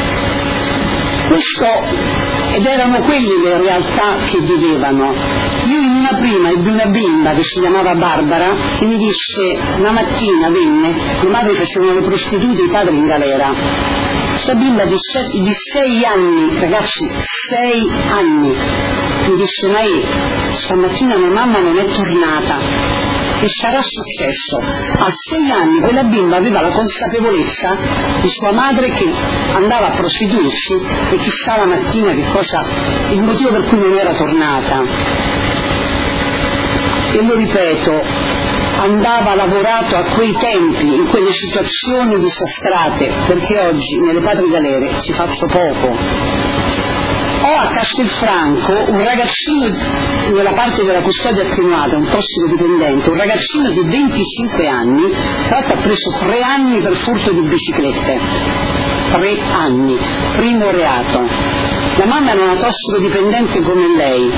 Ed erano quelle le realtà che vivevano. Io in una prima ebbi una bimba che si chiamava Barbara, che mi disse, una mattina venne, le madri facevano le prostitute, i padri in galera. Questa bimba di 6 anni, ragazzi, 6 anni, mi disse, ma stamattina mia mamma non è tornata. Che sarà successo? A 6 anni quella bimba aveva la consapevolezza di sua madre che andava a prostituirsi e chissà la mattina che cosa, il motivo per cui non era tornata. E lo ripeto, andava lavorato a quei tempi, in quelle situazioni disastrate, perché oggi nelle Patrie Galere ci faccio poco. Ho a Castelfranco un ragazzino, nella parte della custodia attenuata, un tossicodipendente, un ragazzino di 25 anni, tra l'altro ha preso 3 anni per furto di biciclette. 3 anni, primo reato. La mamma era una tossicodipendente come lei.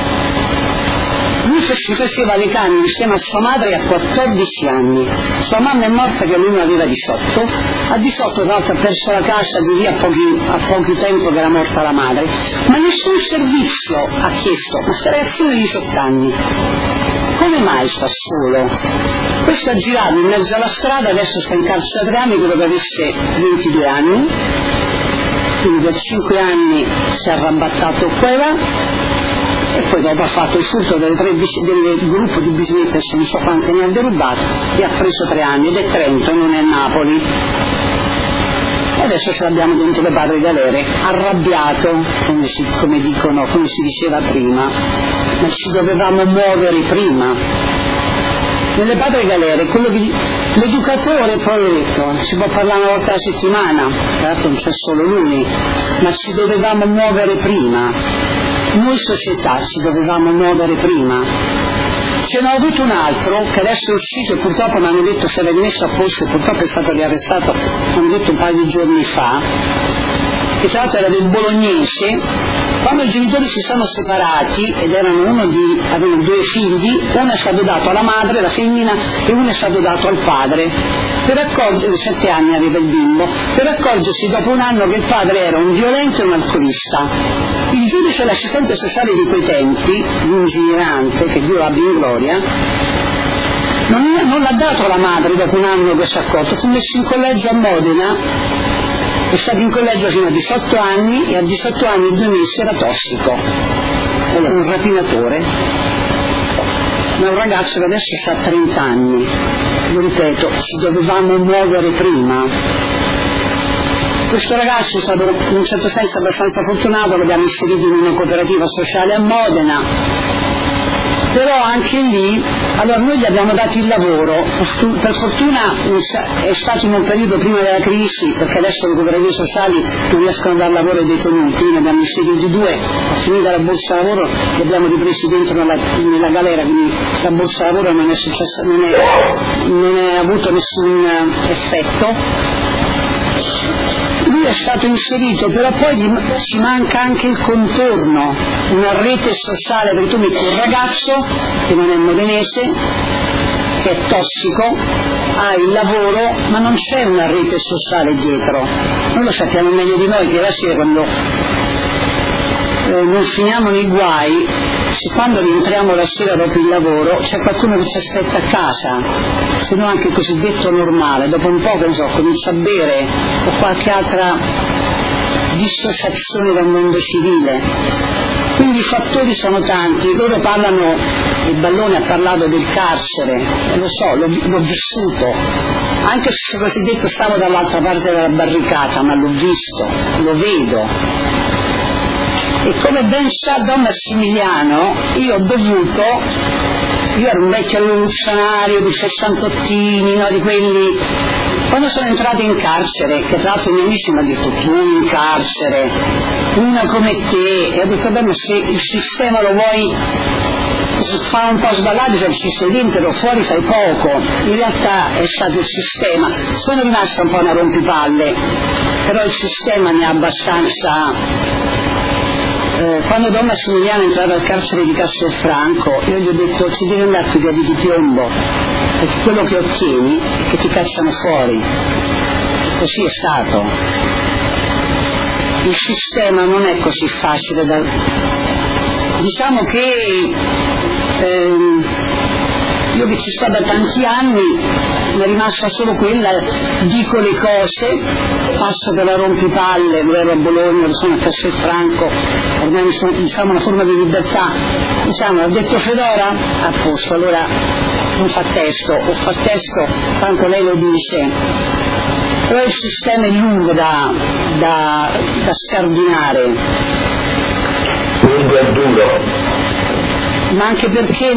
Lui si faceva le canne insieme a sua madre a 14 anni. Sua mamma è morta che lui ne aveva 18. A 18 tra l'altro ha perso la casa di lì a pochi tempo che era morta la madre. Ma nessun servizio ha chiesto. Questo ragazzino di 18 anni. Come mai sta solo? Questo ha girato in mezzo alla strada, adesso sta in carcere 3 anni, credo che avesse 22 anni. Quindi per 5 anni si è arrabattato qua e là. E poi dopo ha fatto il furto del gruppo di biciclette, non so quante ne ha derubato, e ha preso 3 anni, ed è Trento, non è Napoli. E adesso ce l'abbiamo dentro le Patrie Galere, arrabbiato, come si diceva prima, ma ci dovevamo muovere prima. Nelle Patrie Galere, l'educatore, poi ho detto, si può parlare una volta alla settimana, certo non c'è solo lui, ma ci dovevamo muovere prima. Noi società ci dovevamo muovere prima. Ce n'ho avuto un altro che adesso è uscito e purtroppo mi hanno detto si era rimesso a posto e purtroppo è stato riarrestato, mi hanno detto un paio di giorni fa, che tra l'altro era del bolognese. Quando i genitori si sono separati ed avevano 2 figli, uno è stato dato alla madre, la femmina, e uno è stato dato al padre. Per accorgersi, 7 anni aveva il bimbo, per accorgersi dopo un anno che il padre era un violento e un alcolista. Il giudice e l'assistente sociale di quei tempi, lungimirante, che Dio abbia in gloria, non l'ha dato alla madre dopo un anno che si è accorto, fu messo in collegio a Modena. È stato in collegio fino a 18 anni e a 18 anni e 2 mesi era tossico, era un rapinatore, ma è un ragazzo che adesso ha 30 anni. Lo ripeto, ci dovevamo muovere prima. Questo ragazzo è stato in un certo senso abbastanza fortunato, l'abbiamo inserito in una cooperativa sociale a Modena, però anche lì, allora noi gli abbiamo dato il lavoro, per fortuna è stato in un periodo prima della crisi, perché adesso le cooperative sociali non riescono a dare lavoro ai detenuti, ne abbiamo inseriti 2, a finita la borsa lavoro li abbiamo ripresi dentro nella galera, quindi la borsa lavoro non è successa, non è avuto nessun effetto. Lui è stato inserito, però poi ci manca anche il contorno, una rete sociale, perché tu metti un ragazzo che non è modenese, che è tossico, ha il lavoro, ma non c'è una rete sociale dietro. Noi lo sappiamo meglio di noi che la sera quando non finiamo nei guai, se quando rientriamo la sera dopo il lavoro c'è qualcuno che ci aspetta a casa, se no anche il cosiddetto normale, dopo un po' che ne so, comincia a bere o qualche altra dissociazione dal mondo civile. Quindi i fattori sono tanti, loro parlano, il Ballone ha parlato del carcere, lo so, l'ho vissuto, anche se cosiddetto stavo dall'altra parte della barricata, ma l'ho visto, lo vedo. E come ben sa Don Massimiliano, io ero un vecchio rivoluzionario di 68, no, di quelli Quando sono entrata in carcere, che tra l'altro i miei amici mi hanno detto tu in carcere, una come te, e ho detto beh, ma se il sistema lo vuoi fa un po' sballato, cioè ci sei dentro, fuori fai poco. In realtà è stato il sistema. Sono rimasta un po' una rompipalle, però il sistema mi ha abbastanza. Quando Don Massimiliano è entrato al carcere di Castelfranco, io gli ho detto ci devi andare con i piedi di piombo, perché quello che ottieni è che ti cacciano fuori. E così è stato. Il sistema non è così facile da... Diciamo che io che ci sto da tanti anni mi è rimasta solo quella, dico le cose, passo per la rompipalle, ero a Bologna, sono a Castelfranco, ormai sono, diciamo, una forma di libertà, diciamo, ho detto Fedora, a posto, allora non fa testo, o fa testo, tanto lei lo dice, però il sistema è lungo da scardinare. Lungo e duro. Ma anche perché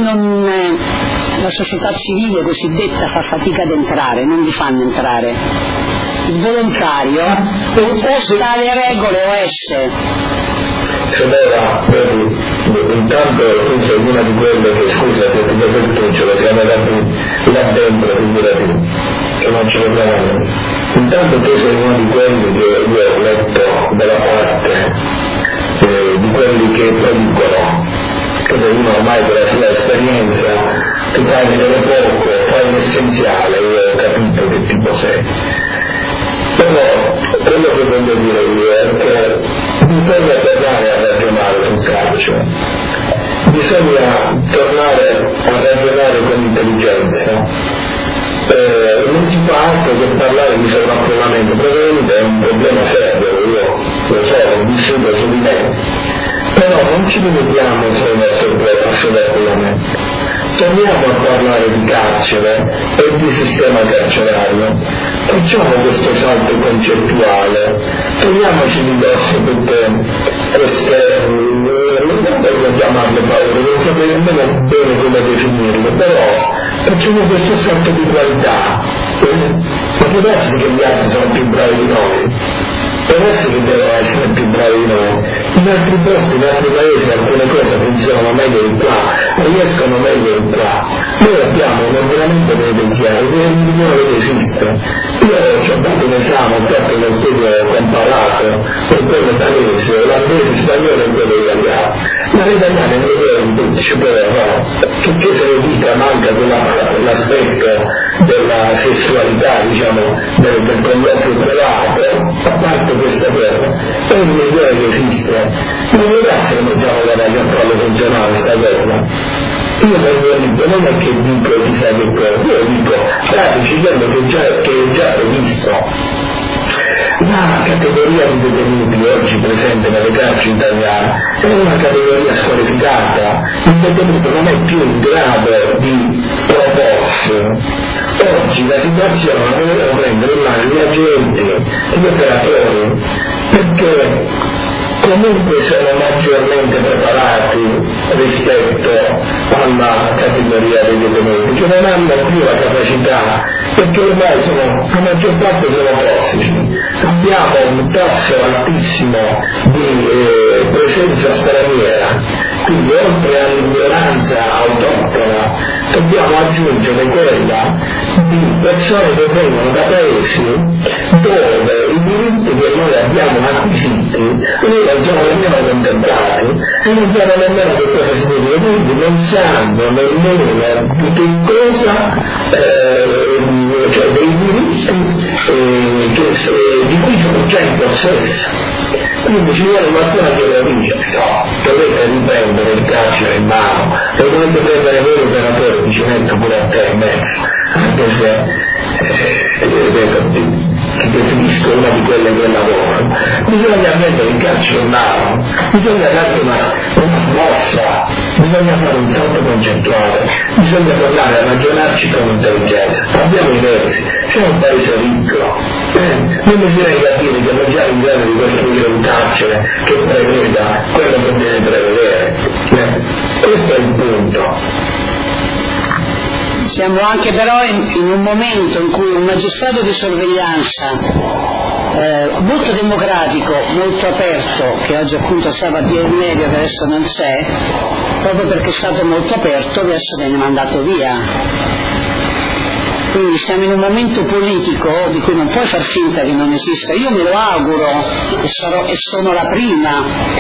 la società civile cosiddetta fa fatica ad entrare, non vi fanno entrare. Il volontario o sta alle regole o esce. Fedora, vedi, intanto tu sei una di quelle che, scusa se ti vedo il trucciolo, siamo là dentro, figurati, che non ce lo troviamo. Intanto tu sei uno di quelli che io ho letto dalla parte di quelli che producono, che uno ormai con la sua esperienza ti fai vedere poco, fai l'essenziale, io ho capito che tipo sei. Però quello che voglio dire io è che bisogna tornare a ragionare sul carcere, bisogna tornare a ragionare con intelligenza. Non si fa altro che parlare di sovraffollamento, probabilmente è un problema serio, io lo so, ho vissuto su di me, però non ci limitiamo solo a sovraffollamento, torniamo a parlare di carcere e di sistema carcerario, facciamo questo salto concettuale, togliamoci di dosso tutte queste, non voglio chiamarle paure, non saprei nemmeno bene come definirle, però facciamo questo salto di qualità. Ma può darsi che gli altri sono più bravi di noi, può darsi che devono essere più bravi di noi, in altri posti, in altri paesi alcune cose funzionano meglio di qua, riescono meglio di qua. Noi abbiamo un ordinamento penitenziario che è il migliore che esiste. Io ci ho dato un esame, ho fatto uno studio comparato per quello danese, olandese, spagnolo e quello italiano, ma l'italiano è migliore di tutti, ci poteva fare, che se ne dica, manca quell'aspetto della sessualità, diciamo, del colloquio privato, a parte questa cosa, è il migliore che esiste. Non vorrà se non siamo guardati a farlo funzionare questa cosa. Io nel mio libro non è che dico chissà che cosa, io dico pratici quello che è già previsto. La categoria di detenuti oggi presente nelle carceri italiane è una categoria squalificata, il detenuto non è più in grado di proporsi. Oggi la situazione la prende in mano gli agenti, gli operatori, perché comunque sono maggiormente preparati rispetto alla categoria dei detenuti, che non hanno più la capacità, perché ormai la maggior parte sono tossici. Abbiamo un tasso altissimo di presenza straniera, quindi oltre all'ignoranza autoctona dobbiamo aggiungere quella di persone che vengono da paesi dove i diritti che noi abbiamo acquisiti non sono nemmeno contemplati e non sanno nemmeno che cosa significa, quindi non sanno nemmeno di che cosa, cioè dei diritti di cui sono già in possesso. Quindi ci vuole qualcuno che lo dice, no, dovete riprendere il carcere in mano, e dovete prendere voi l'operatore di cemento pure a te in mezzo, anche se ti definisco una di quelle che lavorano. Bisogna prendere il carcere in mano, bisogna dargli una smossa, bisogna fare un salto concettuale, bisogna tornare a ragionarci con intelligenza. Abbiamo i mezzi, siamo un paese ricco, non bisogna dire che non siamo in grado di costruire un carcere che preveda quello che deve prevedere. Questo è il punto. Siamo anche però in un momento in cui un magistrato di sorveglianza molto democratico, molto aperto, che oggi appunto stava a Pier Medio, che adesso non c'è, proprio perché è stato molto aperto, adesso viene mandato via. Quindi siamo in un momento politico di cui non puoi far finta che non esista. Io me lo auguro e sono la prima,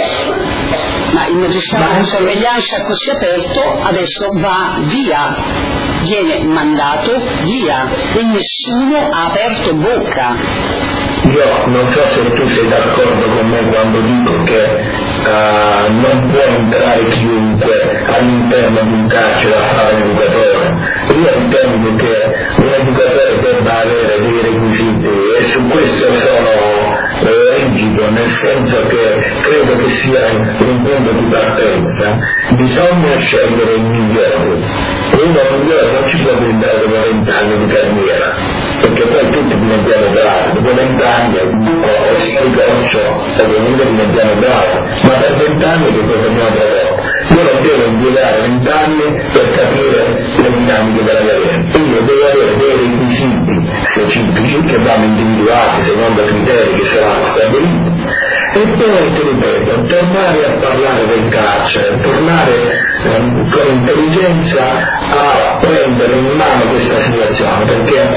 ma il magistrato di sorveglianza così aperto adesso va via, viene mandato via e nessuno ha aperto bocca. Io non so se tu sei d'accordo con me quando dico che non può entrare chiunque all'interno di un carcere a fare un educatore. Io ritengo che un educatore debba avere dei requisiti e su questo sono rigido, nel senso che credo che sia un punto di partenza. Bisogna scegliere il migliore. Uno migliore non ci può diventare dopo 20 anni di carriera, perché poi tutti diventiamo bravi, dopo 20 anni o si ricoccio, ovviamente diventiamo bravi, ma per 20 anni che cosa abbiamo prodotto? Io non devo impiegare 20 anni per capire le dinamiche della carriera, io devo avere dei requisiti specifici che vanno individuati secondo criteri che saranno stabiliti e poi, ti ripeto, tornare a parlare del carcere, tornare con intelligenza a prendere in mano questa situazione, perché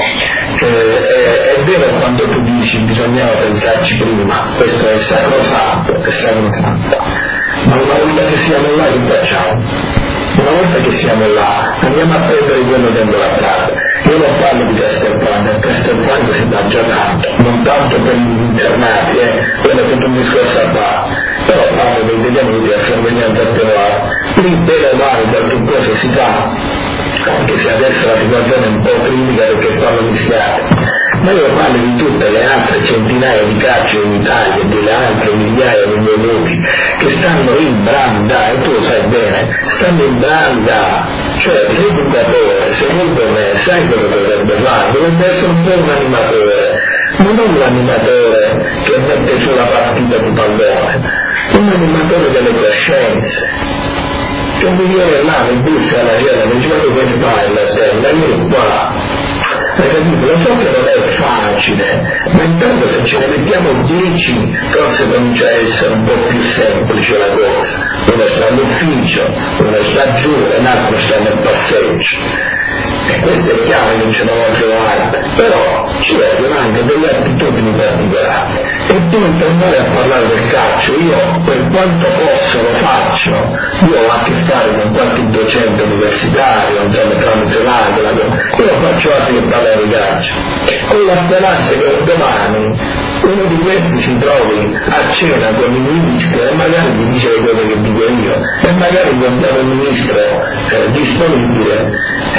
è vero quando tu dici bisognava pensarci prima, questo è sacrosanto, ma una volta che siamo là che facciamo? Una volta che siamo là andiamo a prendere quello dentro la strada. Io non parlo di Castelfranco si dà già tanto, non tanto per gli internati, quello che tu mi discorso a fare, però parlo dei detenuti a sorveglianza attenuata. Lì bene o male qualche cosa si fa, anche se adesso la situazione è un po' critica perché stanno mischiate, ma io parlo di tutte le altre centinaia di carceri in Italia, delle altre migliaia di detenuti che stanno in branda, e tu lo sai bene, stanno in branda, cioè l'educatore secondo me sai cosa dovrebbe fare? Dovrebbe essere un po' un animatore, ma non un animatore che mette sulla partita di pallone, un animatore delle coscienze, che mi viene là, mi bussa alla gente, mi dice ma tu che fai la sera, vieni qua. Lo so che non è facile, ma intanto se ce ne mettiamo 10 forse comincia a essere un po' più semplice la cosa. Uno sta all'ufficio, uno sta giù e l'altro sta nel passeggio. E questo è chiaro che non ce ne voglio altri, però ci vogliono anche delle attitudini particolari. E poi tornare a parlare del calcio, io per quanto posso lo faccio, io ho a che fare con qualche docente universitario, insomma tramite l'AGLA, io faccio altro che parlare di calcio, con la speranza che domani uno di questi si trovi a cena con il ministro e magari mi dice le cose che dico io e magari guardiamo il ministro disponibile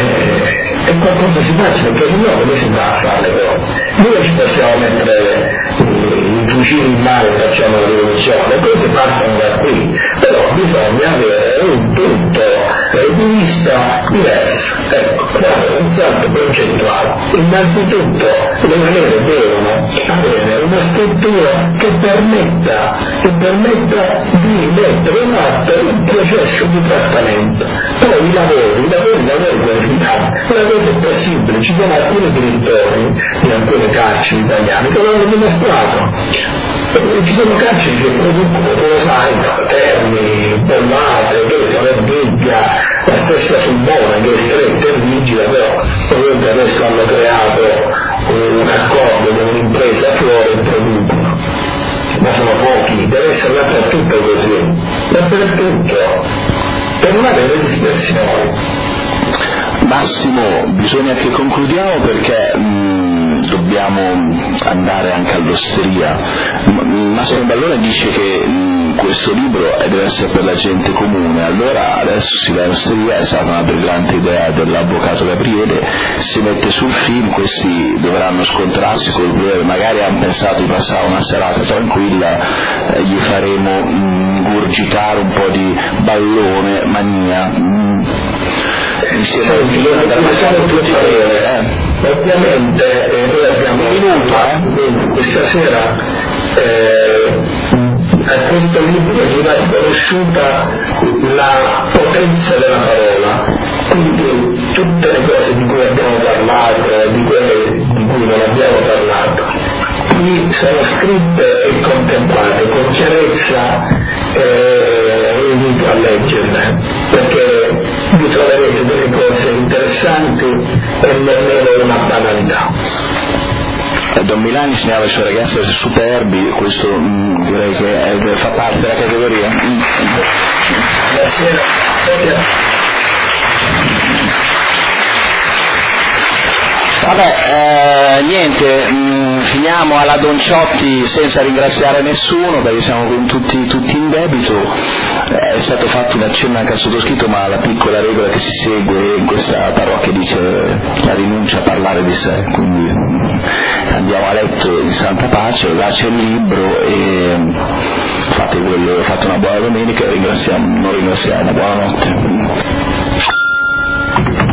e qualcosa si faccia, perché sennò come si va a fare le cose? Noi ci possiamo mettere i fucili in mano e facciamo la rivoluzione, le cose partono da qui, però bisogna avere un punto di vista diverso, ecco, un salto concettuale. Innanzitutto le galere devono avere una struttura che permetta di mettere in atto il processo di trattamento. Poi i lavori qualificati, la cosa è possibile, ci sono alcuni direttori di alcune carceri italiane che l'hanno dimostrato. Ci sono carceri che producono, tu lo sai, termini, bollate, che sono in Bibbia, la stessa Sulmona che è stretta e rigida, però ovviamente adesso hanno creato un accordo con un'impresa fuori e producono, ma sono pochi, deve essere dappertutto così, dappertutto, per non avere dispersione. Massimo, bisogna che concludiamo perché dobbiamo andare anche all'osteria. Massimo Ballone dice che questo libro deve essere per la gente comune, allora adesso si va all'osteria, è stata una brillante idea dell'avvocato Gabriele, si mette sul film, questi dovranno scontrarsi col problema, magari hanno pensato di passare una serata tranquilla, gli faremo gurgitare un po' di Ballone mania insieme al filone della ovviamente noi abbiamo questa sera a questo libro gli va riconosciuta la potenza della parola, quindi tutte le cose di cui abbiamo parlato, di quelle di cui non abbiamo parlato, qui sono scritte e contemplate con chiarezza. Invito a leggerle, perché vi troverete delle cose interessanti e nemmeno una banalità. Don Milani segnala i suoi ragazzi essere superbi, questo direi che fa parte della categoria. Buonasera. Vabbè, niente, finiamo alla Don Ciotti senza ringraziare nessuno perché siamo con tutti in debito. È stato fatto un accenno anche al sottoscritto, ma la piccola regola che si segue in questa parrocchia dice la rinuncia a parlare di sé, quindi andiamo a letto in santa pace, là c'è il libro e fate una buona domenica e non ringraziamo, buonanotte.